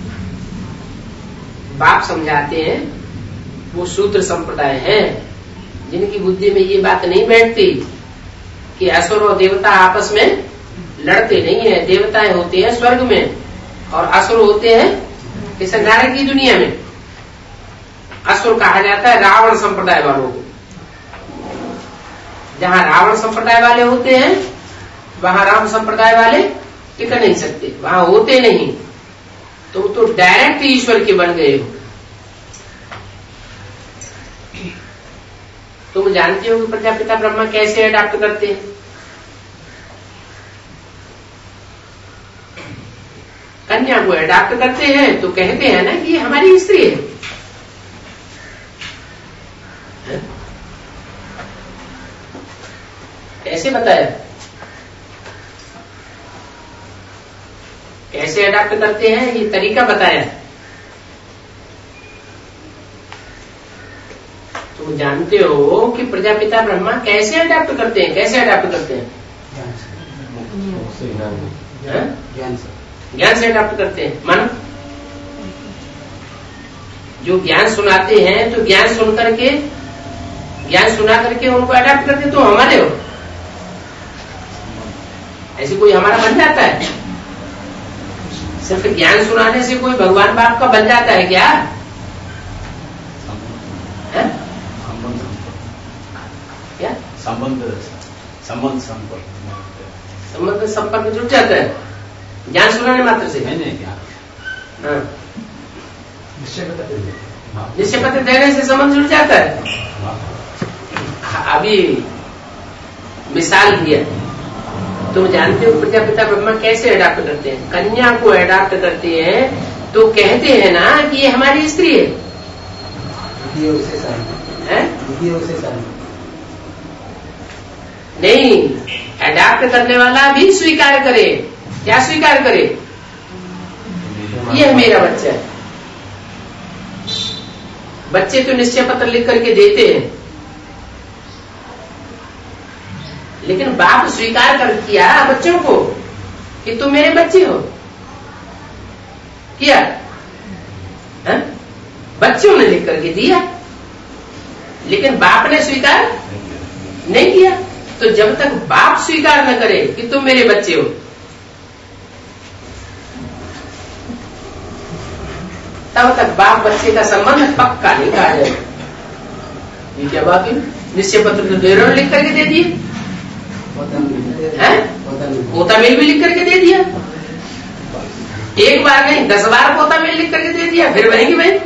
बाप समझाते हैं वो शूद्र संप्रदाय हैं जिनकी बुद्धि में ये बात नहीं बैठती कि असुर और देवता आपस में लड़ते नहीं है। देवताएं होते हैं स्वर्ग में और असुर होते हैं इस नरक की दुनिया में। असुर कहा जाता है रावण संप्रदाय वालों को। जहां रावण संप्रदाय वाले होते हैं वहां राम संप्रदाय वाले टिक नहीं सकते, वहां होते नहीं। तुम तो डायरेक्ट ईश्वर के बन गए हो। तुम जानते हो कि प्रजापिता ब्रह्मा कैसे अडॉप्ट करते हैं? कन्या को अडॉप्ट करते हैं तो कहते हैं ना कि ये हमारी स्त्री है। कैसे बताया? कैसे अडॉप्ट करते हैं ये तरीका बताया। तुम जानते हो कि प्रजापिता ब्रह्मा कैसे अडॉप्ट करते हैं? कैसे अडॉप्ट करते हैं? ज्ञान से ज्ञान से अडॉप्ट करते हैं। मानो जो ज्ञान सुनाते हैं तो ज्ञान सुन करके ज्ञान सुना करके उनको अडॉप्ट करते तो हमारे हो। ऐसे कोई हमारा बन जाता है? सिर्फ ज्ञान सुनाने से कोई भगवान बाप का बन जाता है क्या? है? क्या संबंध संबंध संपर्क संबंध संपर्क जुट जाता है ज्ञान सुनाने मात्र से? नहीं नहीं ज्ञान हाँ निश्चय पत्र निश्चय पत्र देने से संबंध जुट जाता है। अभी मिसाल दिया। तुम जानते हो प्रजापिता ब्रह्मा कैसे अडॉप्ट करते हैं? कन्या को अडॉप्ट करते हैं तो कहते हैं ना कि ये हमारी स्त्री है। है? नहीं, अडॉप्ट करने वाला भी स्वीकार करे। क्या स्वीकार करे? ये मेरा बच्चा है। बच्चे तो निश्चय पत्र लिख करके देते हैं लेकिन बाप स्वीकार कर किया बच्चों को कि तुम मेरे बच्चे हो। किया है? बच्चों ने लिख करके दिया लेकिन बाप ने स्वीकार नहीं किया। तो जब तक बाप स्वीकार न करे कि तुम मेरे बच्चे हो तब तक बाप बच्चे का संबंध पक्का नहीं कहा जाएगा। ये क्या बात है? निश्चय पत्र तो देरों लिख करके दे दिए हैं? पोता मेल भी लिख करके दे दिया। एक बार नहीं दस बार पोता मेल लिख करके दे दिया। फिर बनेगी बहन।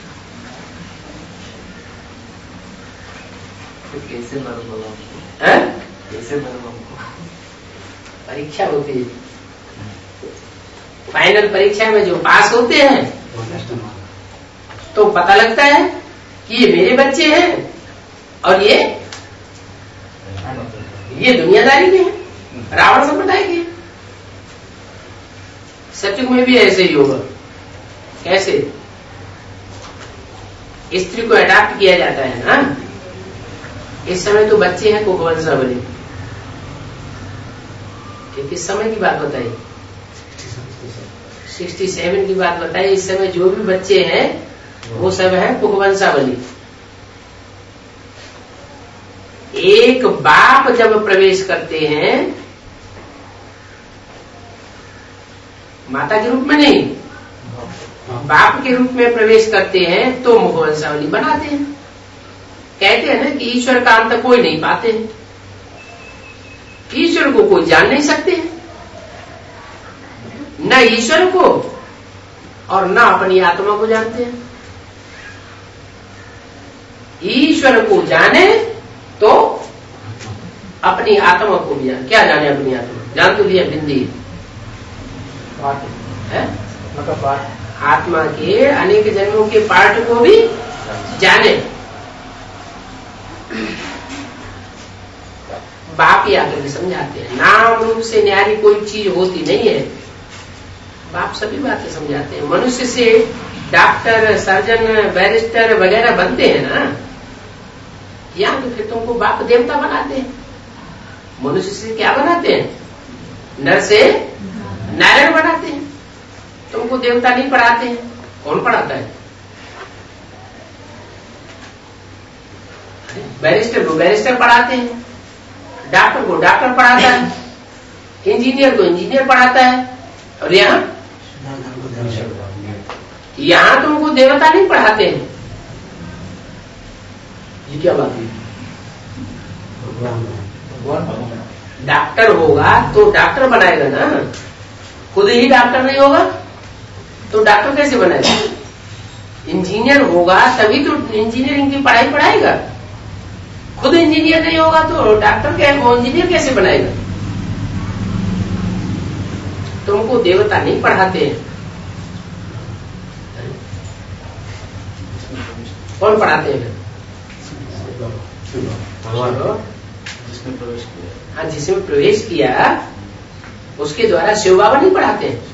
कैसे मालूम? कैसे मालूम? परीक्षा होती है। फाइनल परीक्षा में जो पास होते हैं तो पता लगता है कि ये मेरे बच्चे हैं और ये ये दुनियादारी के हैं, रावण संप्रदाय के। सत्युग में भी ऐसे ही होगा। कैसे? स्त्री को अडॉप्ट किया जाता है ना। इस समय तो बच्चे हैं कुकवंशावली। किस समय की बात बताई? सिक्सटी सेवन की बात बताई। इस समय जो भी बच्चे हैं वो सब है कुकवंशावली। एक बाप जब प्रवेश करते हैं माता के रूप में नहीं बाप के रूप में प्रवेश करते हैं तो मुखवंशावली बनाते हैं। कहते हैं ना कि ईश्वर का अंत कोई नहीं पाते हैं। ईश्वर को कोई जान नहीं सकते हैं, न ईश्वर को और न अपनी आत्मा को जानते हैं। ईश्वर को जाने तो अपनी आत्मा को भी जाने। क्या जाने अपनी आत्मा? जान तो लिया बिंदी है मतलब आत्मा के अनेक जन्मों के पार्ट को भी जाने। बाप ही आकर के समझाते हैं। नाम रूप से न्यारी कोई चीज होती नहीं है, बाप सभी बातें समझाते हैं। मनुष्य से डॉक्टर, सर्जन, बैरिस्टर वगैरह बनते हैं ना, या तो फिर तुमको बाप देवता बनाते हैं। मनुष्य से क्या बनाते हैं? नर से नारायण बनाते हैं। तुमको देवता नहीं पढ़ाते हैं। कौन पढ़ाता है? बैरिस्टर को बैरिस्टर पढ़ाते हैं, डॉक्टर को डॉक्टर पढ़ाता है, इंजीनियर को इंजीनियर पढ़ाता है। और यहाँ यहाँ तुमको देवता नहीं पढ़ाते हैं। ये क्या बात है? डॉक्टर होगा तो डॉक्टर बनाएगा ना, खुद ही डॉक्टर नहीं होगा तो डॉक्टर कैसे बनाएगा? इंजीनियर होगा तभी तो इंजीनियरिंग की पढ़ाई पढ़ाएगा। खुद इंजीनियर नहीं होगा तो डॉक्टर क्या वो इंजीनियर कैसे बनाएगा? तुमको देवता नहीं पढ़ाते हैं। कौन पढ़ाते हैं? जिसने प्रवेश किया। हाँ, जिसमें प्रवेश किया उसके द्वारा शिव बाबा नहीं पढ़ाते हैं।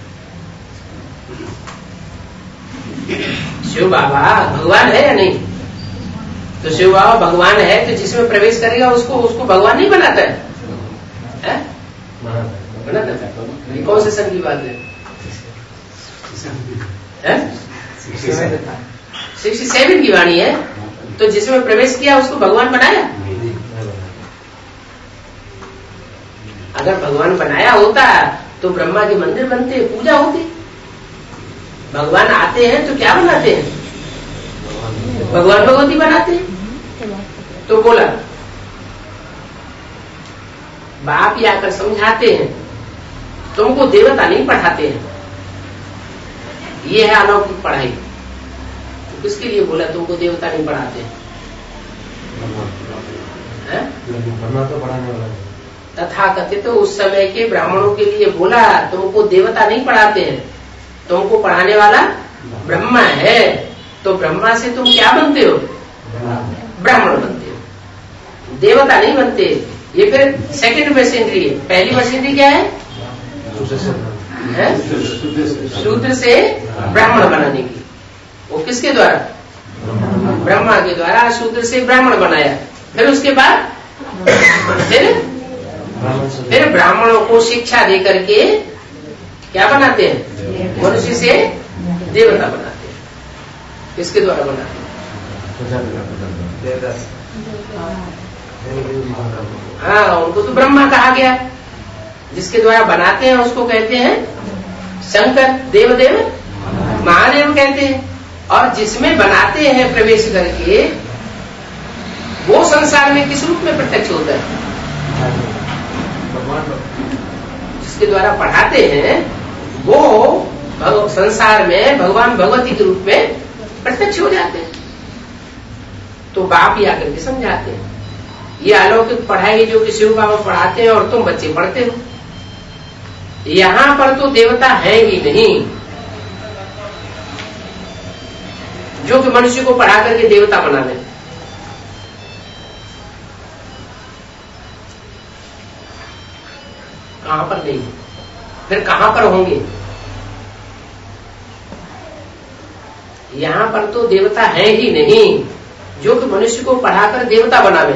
शिव बाबा भगवान है या नहीं? तो शिव बाबा भगवान है तो जिसमें प्रवेश करेगा उसको उसको भगवान नहीं बनाता है, है? बनाता है। ये कौन से सन की बात है? सिक्सटी सेवन की वाणी है। तो जिसमें प्रवेश किया उसको भगवान बनाया? अगर भगवान बनाया होता तो ब्रह्मा के मंदिर बनते, पूजा होती। भगवान आते हैं तो क्या बनाते हैं? भगवान भगवती बनाते हैं। तो बोला बाप ही आकर समझाते हैं, तुमको देवता नहीं पढ़ाते हैं। ये है अलौकिक पढ़ाई। तो किसके लिए बोला तुमको देवता नहीं पढ़ाते हैं? ब्रह्मा तो पढ़ाने वाला है। तथा कथित तो उस समय के ब्राह्मणों के लिए बोला तुमको देवता नहीं पढ़ाते हैं, तुमको पढ़ाने वाला ब्रह्मा है। तो ब्रह्मा से तुम क्या बनते हो? ब्राह्मण बनते हो, देवता नहीं बनते। ये फिर सेकंड मशीनरी है। पहली मशीनरी क्या है? शूद्र से ब्राह्मण बनाने की। वो किसके द्वारा? ब्रह्मा के द्वारा शूद्र से ब्राह्मण बनाया। फिर उसके बाद फिर फिर ब्राह्मणों को शिक्षा दे करके क्या बनाते हैं? मनुष्य से देवता बनाते हैं। किसके द्वारा बनाते हैं? हाँ, उनको तो ब्रह्मा कहा गया। जिसके द्वारा बनाते हैं उसको कहते हैं शंकर, देवदेव, महादेव कहते हैं। और जिसमें बनाते हैं प्रवेश करके वो संसार में किस रूप में प्रत्यक्ष होता है? जिसके द्वारा पढ़ाते हैं वो संसार में भगवान भगवती के रूप में प्रत्यक्ष हो जाते हैं। तो बाप ही आकर के समझाते हैं। ये अलौकिक पढ़ाई जो कि शिव बाबा पढ़ाते हैं और तुम बच्चे पढ़ते हो। यहां पर तो देवता है ही नहीं जो कि मनुष्य को पढ़ा करके देवता बना दे। कहां पर नहीं, फिर कहां पर होंगे? यहां पर तो देवता है ही नहीं जो कि मनुष्य को पढ़ाकर देवता बनावे।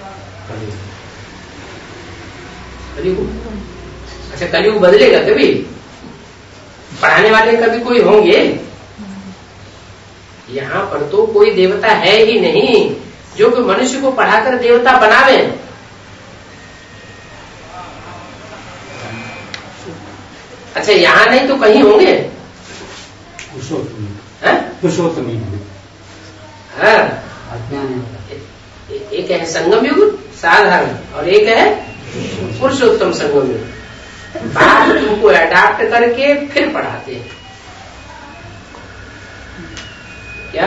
कलयुग, अच्छा कलयुग बदलेगा कभी? पढ़ाने वाले कभी कोई होंगे? यहां पर तो कोई देवता है ही नहीं जो कि मनुष्य को पढ़ाकर देवता बनावे। अच्छा यहां नहीं तो कहीं होंगे? पुरुषोत्तम। हाँ, एक है संगम युग साधारण और एक है पुरुषोत्तम संगम युग। बात तुमको अडॉप्ट करके फिर पढ़ाते हैं। क्या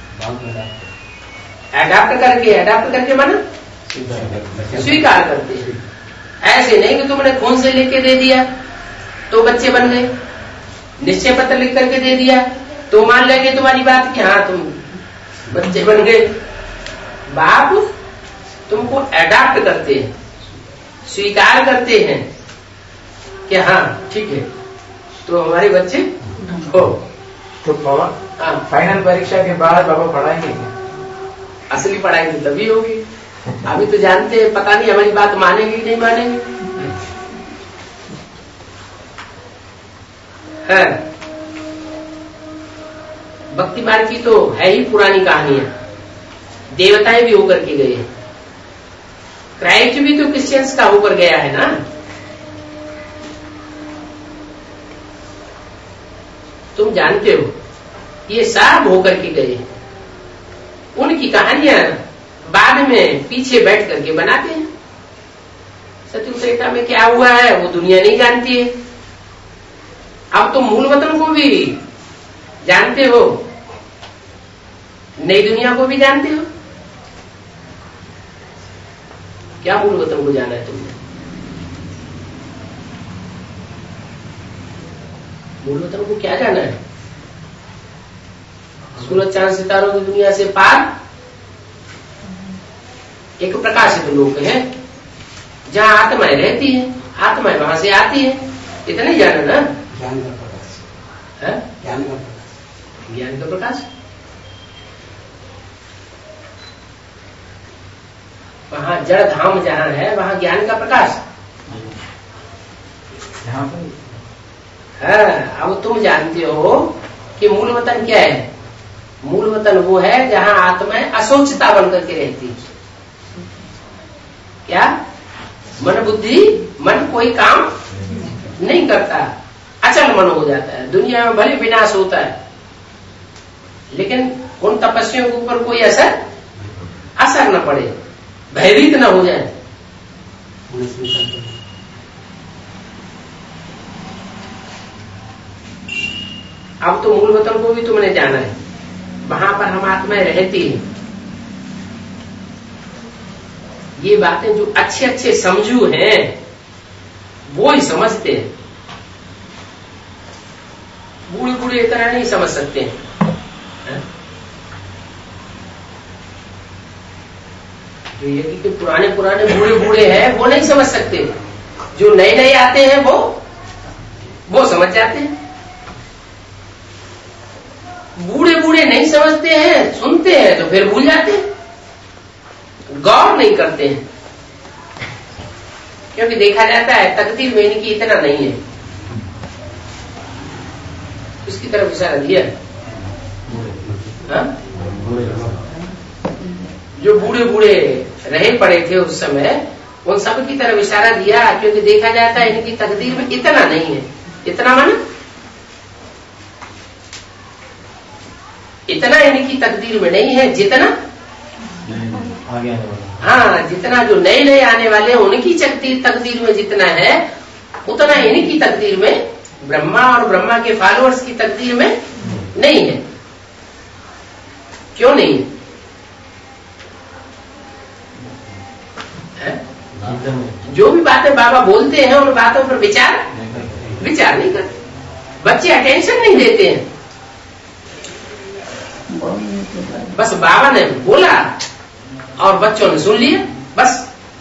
अडॉप्ट करके? अडॉप्ट करके माना स्वीकार करते हैं। ऐसे नहीं कि तुमने खून से लिख के दे दिया तो बच्चे बन गए, निश्चय पत्र लिख करके दे दिया तो मान लेंगे तुम्हारी बात कि हाँ तुम बच्चे बन गए। बाप तुमको अडॉप्ट करते हैं, स्वीकार करते हैं कि हाँ ठीक है तो हमारे बच्चे हो। तो बाबा हाँ, फाइनल परीक्षा के बाद बाबा पढ़ाएंगे क्या? असली पढ़ाई तो तभी होगी। अभी तो जानते हैं, पता नहीं हमारी बात मानेंगे कि नहीं मानेंगे। है भक्ति मार्ग की तो है ही पुरानी कहानियां, देवताएं भी होकर के गए, क्राइस्ट भी तो क्रिश्चियंस का होकर गया है ना। तुम जानते हो ये सब होकर के गए, उनकी कहानियां बाद में पीछे बैठ करके बनाते हैं। सत्युग त्रेता में क्या हुआ है वो दुनिया नहीं जानती है। अब तो मूल वतन को भी जानते हो, नई दुनिया को भी जानते हो। क्या मूल वतन को जाना है तुमने? मूल वतन को क्या जाना है? सूरज चांद सितारों की दुनिया से पार एक प्रकाशित लोक है जहां आत्माएं रहती है, आत्माएं वहां से आती है। इतना ही जाना ना। ज्ञान का प्रकाश है? ज्ञान का प्रकाश ज्ञान का प्रकाश। वहां जड़ धाम जहां है वहां ज्ञान का प्रकाश यहाँ पर है। अब तुम जानते हो कि मूल वतन क्या है। मूल वतन वो है जहां आत्माएं अशोचिता बनकर के रहती है। क्या? मन बुद्धि मन कोई काम नहीं करता, अचल मन हो जाता है। दुनिया में भले विनाश होता है लेकिन उन तपस्वियों के ऊपर कोई असर असर न पड़े, भयभीत न हो जाए। अब तो मूल वतन को भी तुमने जाना है, वहां पर हम आत्माएं रहती हैं। ये बातें जो अच्छे अच्छे समझू हैं वो ही समझते हैं, बूढ़े बूढ़े इतना नहीं समझ सकते हैं। जो ये कि पुराने पुराने बूढ़े बूढ़े हैं वो नहीं समझ सकते, जो नए नए आते हैं वो वो समझ जाते हैं। बूढ़े बूढ़े नहीं समझते हैं, सुनते हैं तो फिर भूल जाते हैं, गौर नहीं करते हैं। क्योंकि देखा जाता है तकदीर में इनकी इतना नहीं है। इसकी तरफ इशारा दिया हाँ? जो बूढ़े बूढ़े रहे पड़े थे उस समय उन सब की तरफ इशारा दिया, क्योंकि देखा जाता है इनकी तकदीर में इतना नहीं है। इतना माना इतना इनकी तकदीर में नहीं है जितना आगे हाँ जितना जो नए नए आने वाले हैं उनकी तकदीर तकदीर में जितना है उतना इनकी तकदीर में, ब्रह्मा और ब्रह्मा के फॉलोअर्स की तकदीर में नहीं है। क्यों नहीं है? जो भी बातें बाबा बोलते हैं उन बातों पर विचार विचार नहीं करते, बच्चे अटेंशन नहीं देते हैं। बस बाबा ने बोला और बच्चों ने सुन लिया, बस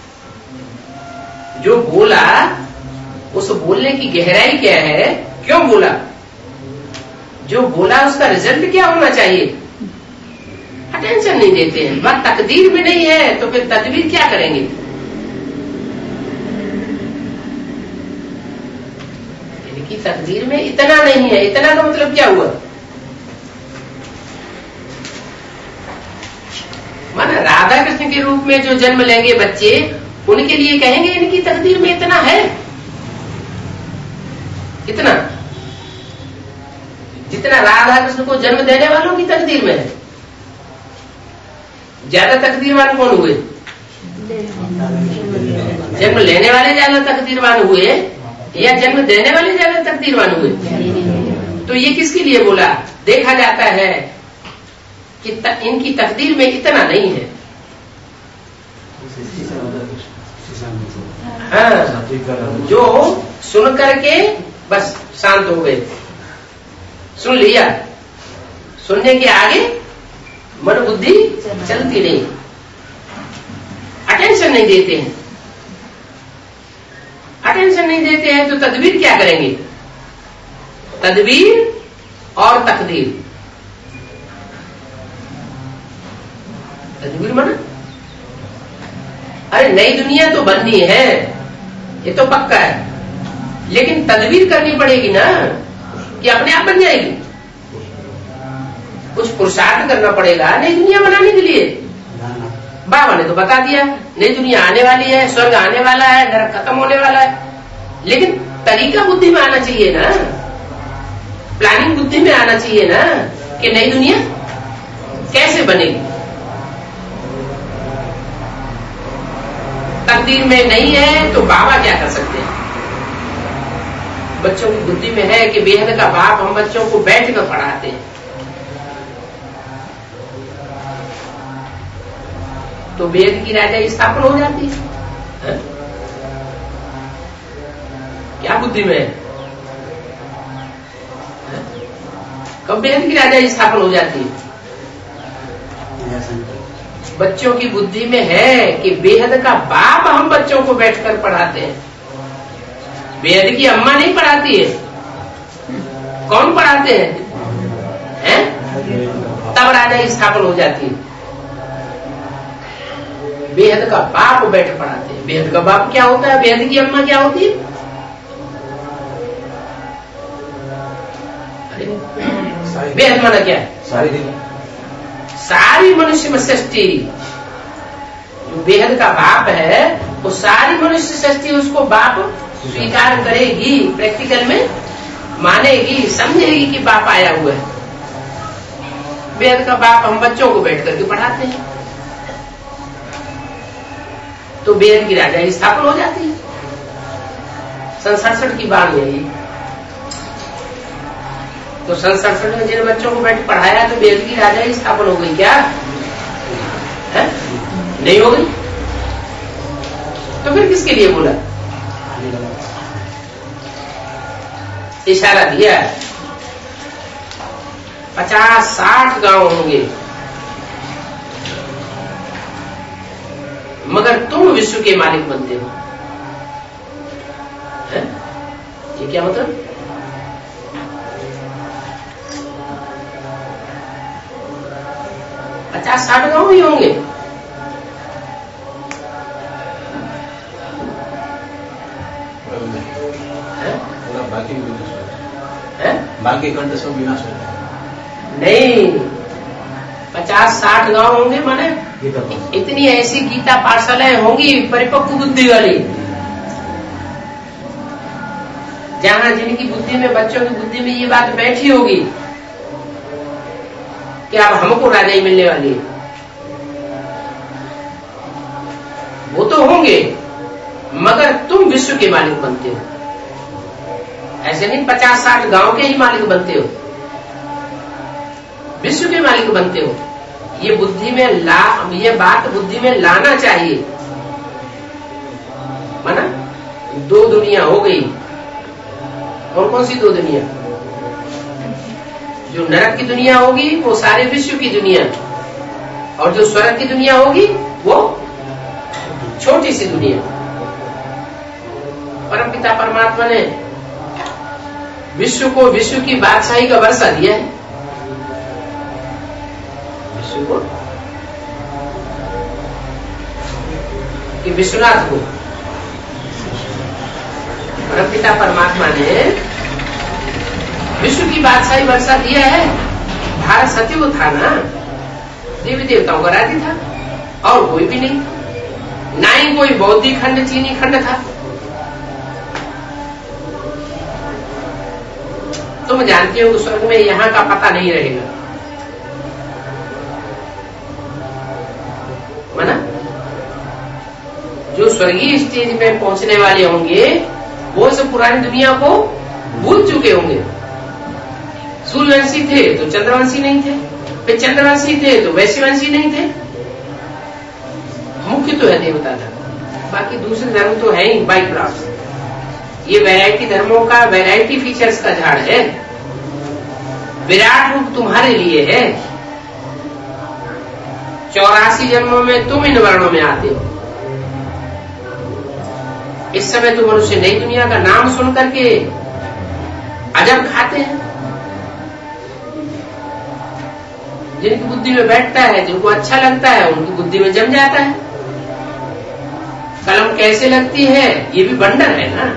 जो बोला उस बोलने की गहराई क्या है, क्यों बोला, जो बोला उसका रिजल्ट क्या होना चाहिए, अटेंशन नहीं देते हैं। बस तकदीर में नहीं है तो फिर तदबीर क्या करेंगे। इनकी तकदीर में इतना नहीं है। इतना का मतलब क्या हुआ, माना राधा कृष्ण के रूप में जो जन्म लेंगे बच्चे उनके लिए कहेंगे इनकी तकदीर में इतना है। कितना, जितना राधा कृष्ण को जन्म देने वालों की तकदीर में है। ज्यादा तकदीरवान कौन हुए, जन्म लेने वाले ज्यादा तकदीरवान हुए या जन्म देने वाले ज्यादा तकदीरवान हुए। तो ये किसके लिए बोला, देखा जाता है कि त, इनकी तकदीर में इतना नहीं है। हाँ, जो सुन करके बस शांत हो गए, सुन लिया, सुनने के आगे मन बुद्धि चलती नहीं, अटेंशन नहीं देते हैं। नहीं देते हैं तो तदबीर क्या करेंगे? तदबीर और तकदीर। तदबीर माना अरे नई दुनिया तो बननी है, ये तो पक्का है, लेकिन तदबीर करनी पड़ेगी ना कि अपने आप बन जाएगी। कुछ पुरुषार्थ करना पड़ेगा नई दुनिया बनाने के लिए। बाबा ने तो बता दिया नई दुनिया आने वाली है, स्वर्ग आने वाला है, नरक खत्म होने वाला है, लेकिन तरीका बुद्धि में आना चाहिए ना, प्लानिंग बुद्धि में आना चाहिए ना कि नई दुनिया कैसे बनेगी। तकदीर में नहीं है तो बाबा क्या कर सकते हैं? बच्चों की बुद्धि में है कि बेहद का बाप हम बच्चों को बैठ कर पढ़ाते हैं, तो बेहद की राजा स्थापना हो जाती है, है? क्या बुद्धि में है? है? कब बेहद की राजा स्थापना हो जाती है? बच्चों की बुद्धि में है कि बेहद का बाप हम बच्चों को बैठकर पढ़ाते हैं, बेहद की अम्मा नहीं पढ़ाती है। कौन पढ़ाते हैं? हैं? तब राजा स्थापना हो जाती है। बेहद का बाप बैठ पढ़ाते हैं। बेहद का बाप क्या होता है? बेहद की अम्मा क्या होती है? बेहद माना क्या है? सारी दिन सारी मनुष्य में सृष्टि, जो बेहद का बाप है वो सारी मनुष्य सृष्टि उसको बाप स्वीकार करेगी, प्रैक्टिकल में मानेगी, समझेगी कि बाप आया हुआ है। बेहद का बाप हम बच्चों को बैठ करके पढ़ाते हैं, तो बेहद की राजा स्थापना हो जाती है। सन सड़सठ की बात है ये। तो सन सड़सठ में जिन बच्चों को बैठ पढ़ाया तो बेहद की राजा ही स्थापना हो गई क्या? है? नहीं हो गई? तो फिर किसके लिए बोला? इशारा दिया पचास साठ गांव होंगे, मगर तुम विश्व के मालिक बनते हो। है? ये क्या मतलब? पचास साठ गांव ही होंगे, बाकी है? बाकी कंठ सब विनाश हो जाए। नहीं, पचास साठ गांव होंगे माने इतनी ऐसी गीता पाठशालाएं होंगी परिपक्व बुद्धि वाली, जहां जिनकी बुद्धि में, बच्चों की बुद्धि में ये बात बैठी होगी कि अब हमको राजा ही मिलने वाली है। वो तो होंगे, मगर तुम विश्व के मालिक बनते हो। ऐसे नहीं पचास साठ गांव के ही मालिक बनते हो, विश्व के मालिक बनते हो। ये बुद्धि में ला, ये बात बुद्धि में लाना चाहिए। माना दो दुनिया हो गई, और कौन सी दो दुनिया? जो नरक की दुनिया होगी वो सारे विश्व की दुनिया, और जो स्वर्ग की दुनिया होगी वो छोटी सी दुनिया। परमपिता परमात्मा ने विश्व को विश्व की बादशाही का वर्षा दिया है, विश्व को कि विश्वनाथ को परमपिता परमात्मा ने विश्व की बादशाही वर्षा दिया है। भारत सतयुग था ना, देवी देवताओं का राज्य था, और कोई भी नहीं था, ना ही कोई बौद्धिक खंड चीनी खंड था। तुम जानते हो स्वर्ग में यहाँ का पता नहीं रहेगा, माना जो स्वर्गीय स्टेज पे पहुंचने वाले होंगे वो सब पुरानी दुनिया को भूल चुके होंगे। सूर्यवंशी थे तो चंद्रवंशी नहीं थे, फिर चंद्रवंशी थे तो वैश्यवंशी नहीं थे। मुख्य तो है देवता धर्म, बाकी दूसरे धर्म तो है ही बाई क्राफ्ट। ये वैरायटी धर्मों का, वैरायटी फीचर्स का झाड़ है। विराट रूप तुम्हारे लिए है, चौरासी जन्मों में तुम इन वर्णों में आते हो। इस समय तो मनुष्य नई दुनिया का नाम सुन करके अजब खाते हैं। जिनकी बुद्धि में बैठता है, जिनको अच्छा लगता है, उनकी बुद्धि में जम जाता है। कलम कैसे लगती है, ये भी बंडर है ना।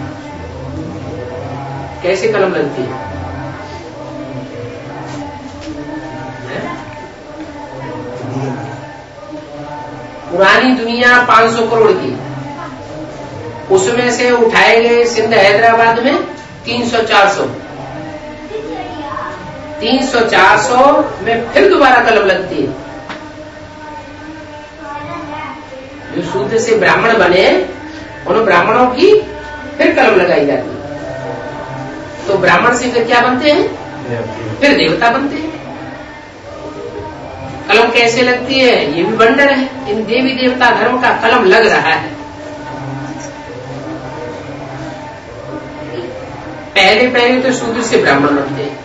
कैसे कलम लगती है? पुरानी दुनिया पाँच सौ करोड़ की, उसमें से उठाए गए सिंध हैदराबाद में तीन सौ चार सौ तीन सौ चार सौ में फिर दोबारा कलम लगती है। जो शूद्र से ब्राह्मण बने, उन ब्राह्मणों की फिर कलम लगाई जाती है। तो ब्राह्मण से फिर क्या बनते हैं? फिर देवता बनते हैं। कलम कैसे लगती है, ये भी बंडर है। इन देवी देवता धर्म का कलम लग रहा है। पहले पहले तो शूद्र से ब्राह्मण बनते हैं,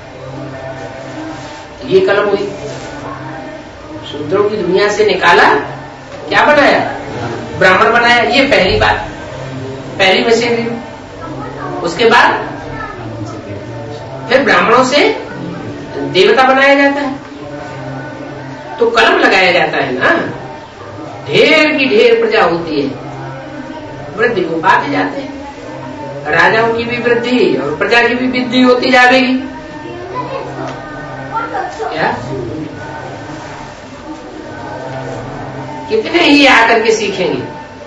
ये कलम हुई। शूद्रों की दुनिया से निकाला, क्या बनाया? ब्राह्मण बनाया। ये पहली बात, पहली मशीनरी। उसके बाद फिर ब्राह्मणों से देवता बनाया जाता है। तो कलम लगाया जाता है ना। ढेर की ढेर प्रजा होती है, वृद्धि को पाते जाते हैं। राजाओं की भी वृद्धि और प्रजा की भी वृद्धि होती जाएगी। क्या कितने ही आकर के सीखेंगे?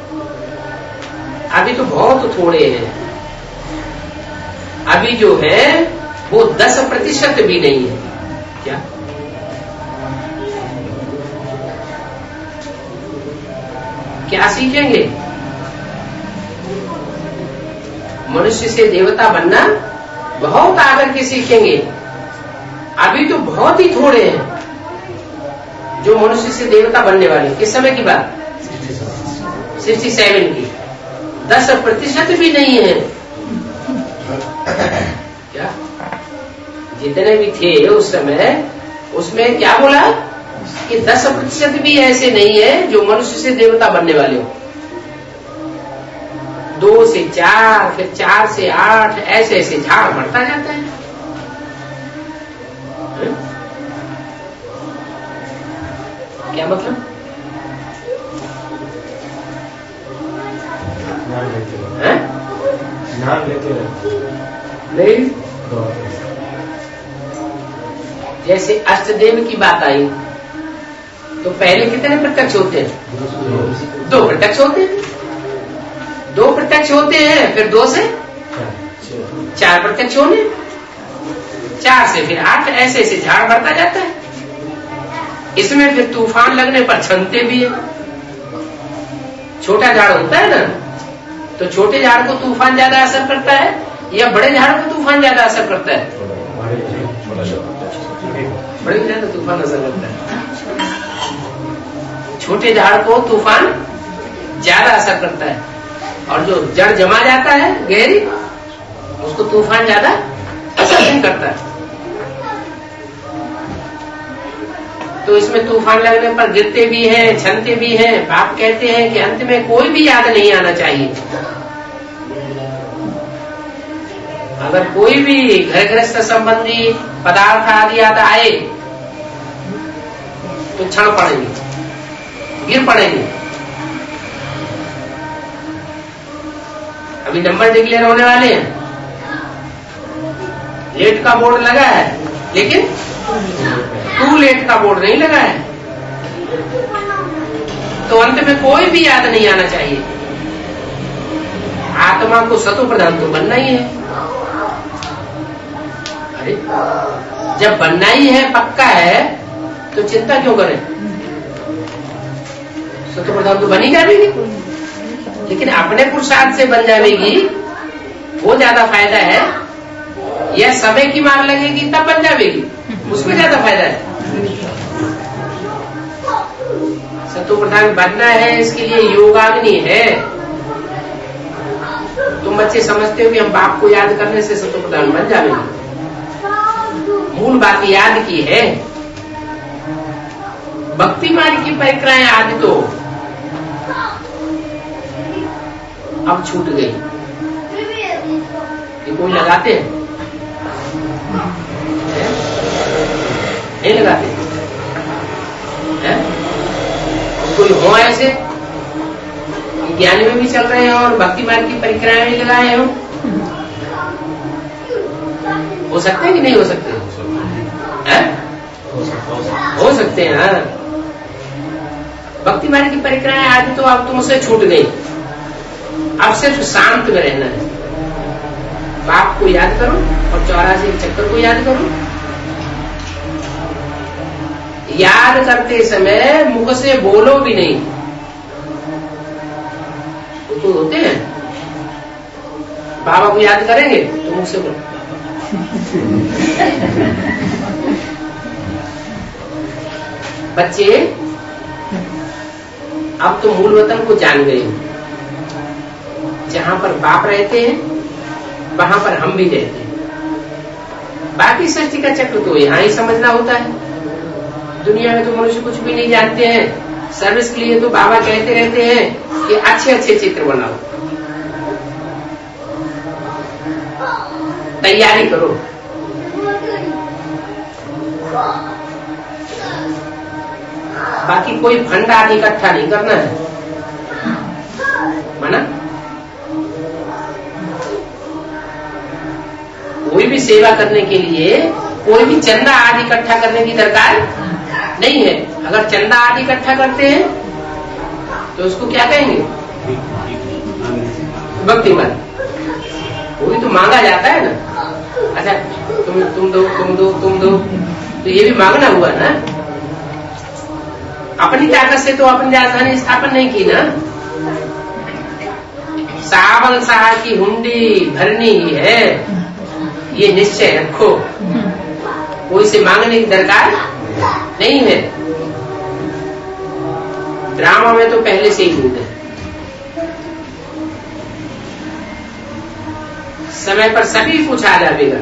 अभी तो बहुत थोड़े हैं। अभी जो है वो दस प्रतिशत भी नहीं है। क्या क्या सीखेंगे? मनुष्य से देवता बनना बहुत आकर के सीखेंगे। अभी तो बहुत ही थोड़े हैं जो मनुष्य से देवता बनने वाले। किस समय की बात? सिक्सटी सेवन की। दस प्रतिशत भी नहीं है। क्या जितने भी थे उस समय, उसमें क्या बोला कि दस प्रतिशत भी ऐसे नहीं है जो मनुष्य से देवता बनने वाले हो। दो से चार, फिर चार से आठ, ऐसे ऐसे झाड़ बढ़ता जाता है। है? क्या मतलब? है? नाम लेते नहीं, जैसे अष्टदेव की बात आई तो पहले कितने प्रत्यक्ष होते हैं? दो प्रत्यक्ष होते हैं। दो प्रत्यक्ष होते हैं, फिर दो से चार प्रत्यक्ष होने, चार से फिर आठ, ऐसे ऐसे झाड़ बढ़ता जाता है। इसमें फिर तूफान लगने पर छनते भी है। छोटा झाड़ होता है ना, तो छोटे झाड़ को तूफान ज्यादा असर करता है या बड़े झाड़ को तूफान ज्यादा असर करता है? बड़े ज्यादा तूफान असर करता है। छोटे झाड़ को तूफान ज्यादा असर करता है, और जो जड़ जमा जाता है गहरी, उसको तूफान ज्यादा असर नहीं करता है। तो इसमें तूफान लगने पर गिरते भी हैं, छनते भी हैं। बाप कहते हैं कि अंत में कोई भी याद नहीं आना चाहिए। अगर कोई भी घर गृहस्थ संबंधी पदार्थ आदि याद आए तो क्षण पड़ेंगे, गिर पड़ेंगे। अभी नंबर डिक्लेयर होने वाले हैं, लेट का बोर्ड लगा है, लेकिन टू लेट का बोर्ड नहीं लगा है। तो अंत में कोई भी याद नहीं आना चाहिए। आत्मा को सतो प्रधान तो बनना ही है। अरे जब बनना ही है, पक्का है, तो चिंता क्यों करें? सतो प्रधान तो बनी जाएगी, लेकिन अपने पुरुषार्थ से बन जाएगी, वो ज्यादा फायदा है। या समय की मार लगेगी तब बन जाएगी, उसमें ज्यादा फायदा है। सतो प्रधान बनना है, इसके लिए योगाग्नि है। तुम बच्चे समझते हो कि हम बाप को याद करने से सतो प्रधान बन जाएंगे। मूल बात याद की है। भक्ति मार्ग की परिक्राएं आदि तो अब छूट गई, ये कोई लगाते हैं? है? नहीं लगाते हैं? कोई हो ऐसे ज्ञान में भी चल रहे हैं और भक्ति मार्ग की परिक्रमा में लगाए हो? हो सकते हैं कि नहीं हो सकते? हैं? हो सकते हैं। हाँ, भक्ति मार्ग की परिक्रमा आज तो अब तुमसे छूट गई, अब सिर्फ शांत में रहना है। बाप को याद करो और चौरासी चक्कर को याद करो। याद करते समय मुख से बोलो भी नहीं, तो होते हैं बाबा को याद करेंगे तो मुख से बोलो। बच्चे अब तो मूल वतन को जान गए, जहां पर बाप रहते हैं वहां पर हम भी रहते हैं। बाकी सृष्टि का चक्र तो यहां ही समझना होता है। दुनिया में तो मनुष्य कुछ भी नहीं जानते हैं। सर्विस के लिए तो बाबा कहते रहते हैं कि अच्छे अच्छे चित्र बनाओ, तैयारी करो। बाकी कोई फंड आदि इकट्ठा नहीं करना है, माना? कोई भी सेवा करने के लिए कोई भी चंदा आदि इकट्ठा करने की दरकार नहीं है। अगर चंदा आदि इकट्ठा करते हैं तो उसको क्या कहेंगे? भक्ति मार्ग। वो भी तो मांगा जाता है ना। अच्छा, तुम तुम दो तुम दो तुम दो, तो ये भी मांगना हुआ ना। अपनी ताकत से तो अपनी राजधानी स्थापन नहीं की ना। सावल शाह की हुंडी भरनी ही है, ये निश्चय रखो। कोई से मांगने की दरकार नहीं है। ड्रामा में तो पहले से ही दूध है। समय पर सभी कुछ आ जाएगा,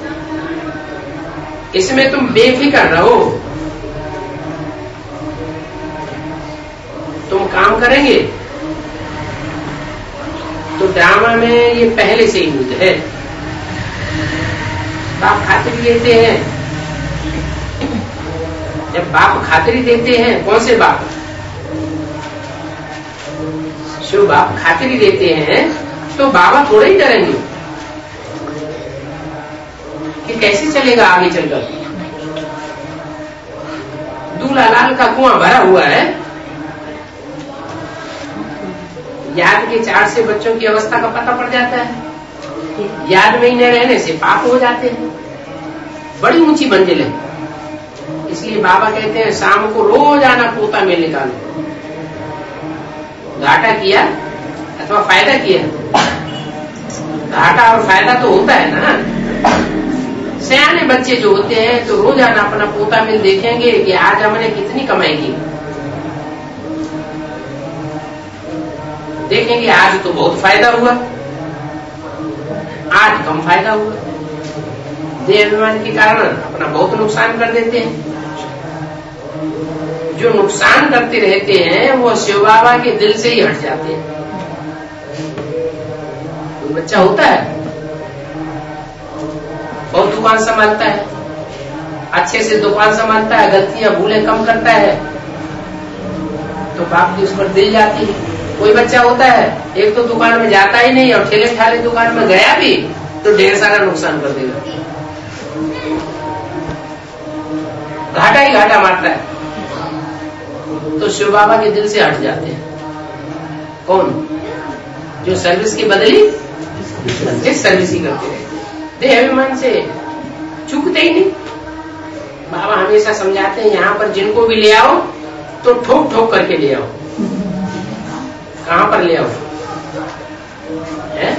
इसमें तुम बेफिक्र रहो। तुम काम करेंगे तो ड्रामा में ये पहले से ही दूध है। बाप खातिरी देते हैं, जब बाप खातिरी देते हैं, कौन से बाप? शिव बाप खातिरी देते हैं तो बाबा थोड़े ही डरेंगे कि कैसे चलेगा आगे चलकर। दूल्हा लाल का कुआं भरा हुआ है, याद के चार से बच्चों की अवस्था का पता पड़ जाता है। याद में ही न रहने से पाप हो जाते हैं। बड़ी ऊंची मंजिल है, इसलिए बाबा कहते हैं शाम को रोज आना पोता में निकालो। घाटा किया अथवा फायदा किया? घाटा और फायदा तो होता है ना। सयाने बच्चे जो होते हैं तो रोज आना अपना पोता मिल देखेंगे कि आज हमने कितनी कमाई की। देखेंगे आज तो बहुत फायदा हुआ, आज कम फायदा हुआ। देह अभिमान के कारण अपना बहुत नुकसान कर देते हैं। जो नुकसान करते रहते हैं वो शिव बाबा के दिल से ही हट जाते हैं। कोई बच्चा होता है बहुत दुकान संभालता है, अच्छे से दुकान संभालता है, गलतियां भूलें कम करता है, तो बाप की उस पर दिल जाती है। कोई बच्चा होता है एक तो दुकान में जाता ही नहीं और ठेले ठाले दुकान में गया भी तो ढेर सारा नुकसान कर देगा, घाटा ही घाटा मारता है। तो शिव बाबा के दिल से हट जाते हैं। कौन? जो सर्विस की बदली जिस सर्विस ही करते रहे, देह अभिमान से चूकते ही नहीं। बाबा हमेशा समझाते हैं यहाँ पर जिनको भी ले आओ तो ठोक ठोक करके ले आओ। कहां पर ले आओ? है?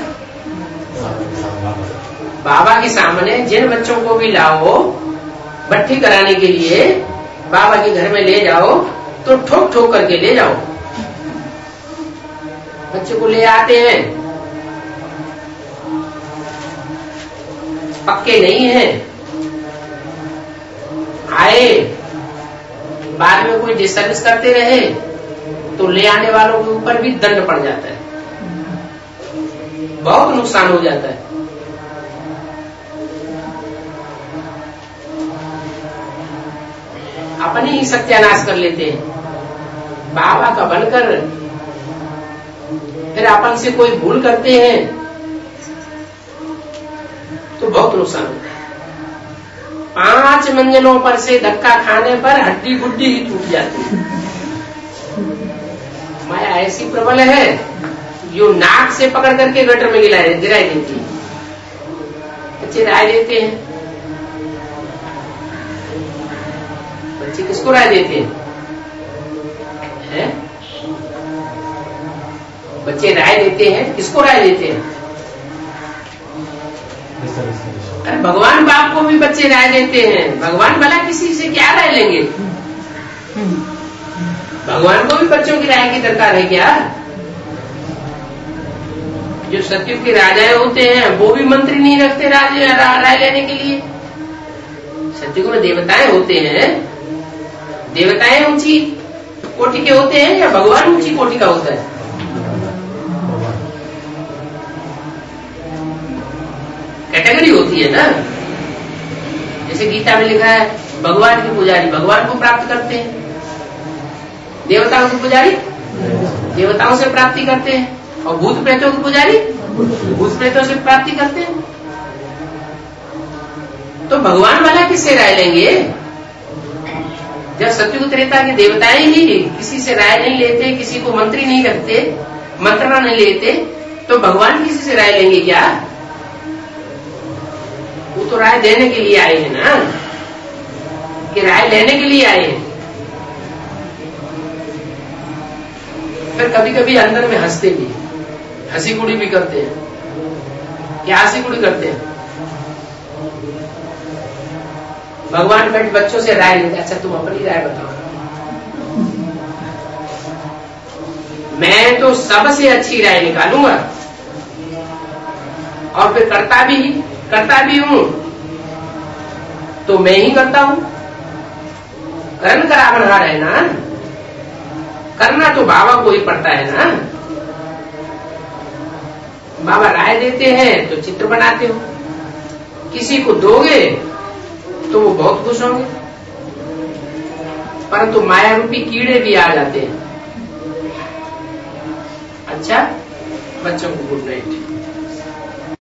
बाबा के सामने जिन बच्चों को भी लाओ भट्टी कराने के लिए, बाबा के घर में ले जाओ तो ठोक ठोक करके ले जाओ। बच्चे को ले आते हैं, पक्के नहीं है, आए बाद में कोई डिस्टर्बेंस करते रहे तो ले आने वालों के ऊपर भी दंड पड़ जाता है। बहुत नुकसान हो जाता है। अपने ही सत्यानाश कर लेते हैं बाबा का बनकर। फिर अपन से कोई भूल करते हैं तो बहुत नुकसान होता है। पांच मंजिलों पर से धक्का खाने पर हड्डी गुड्डी ही टूट जाती है। माया ऐसी प्रबल है जो नाक से पकड़ करके गटर में गिरा गिराई देती है। बच्चे राय देते हैं, बच्चे किसको राय देते हैं, है? बच्चे राय देते हैं, किसको राय देते हैं? अरे भगवान बाप को भी बच्चे राय देते हैं। भगवान भला किसी से क्या राय लेंगे? भगवान को भी बच्चों की राय की दरकार है क्या? जो सतयुग के राजाएं होते हैं वो भी मंत्री नहीं रखते राय राय लेने के लिए। सतयुग में देवताएं होते हैं, देवताएं ऊंची कोटि के होते हैं या भगवान ऊंची कोटि का होता है? कैटेगरी होती है ना। जैसे गीता में लिखा है भगवान के पुजारी भगवान को प्राप्त करते हैं, देवताओं के पुजारी देवताओं से प्राप्ति करते हैं, और भूत प्रेतों के पुजारी भूत प्रेतों से प्राप्ति करते हैं। तो भगवान वाला किससे राय लेंगे? जब सतयुग त्रेता के देवताएं ही किसी से राय नहीं लेते, किसी को मंत्री नहीं रखते, मंत्रणा नहीं लेते, तो भगवान किसी से राय लेंगे क्या? वो तो राय देने के लिए आए हैं ना, कि राय लेने के लिए आए हैं। फिर कभी कभी अंदर में हंसते भी, हंसी कुड़ी भी करते हैं। क्या हंसी कुड़ी करते हैं? भगवान बैठ बच्चों से राय लेते, अच्छा तुम अपनी राय बताओ। मैं तो सबसे अच्छी राय निकालूंगा और फिर करता भी करता भी हूं, तो मैं ही करता हूं। करण करावनहार है ना, करना तो बाबा को ही पड़ता है ना। बाबा राय देते हैं तो चित्र बनाते हो, किसी को दोगे तो वो बहुत खुश होंगे, परंतु माया रूपी कीड़े भी आ जाते हैं। अच्छा, बच्चों को गुड नाइट।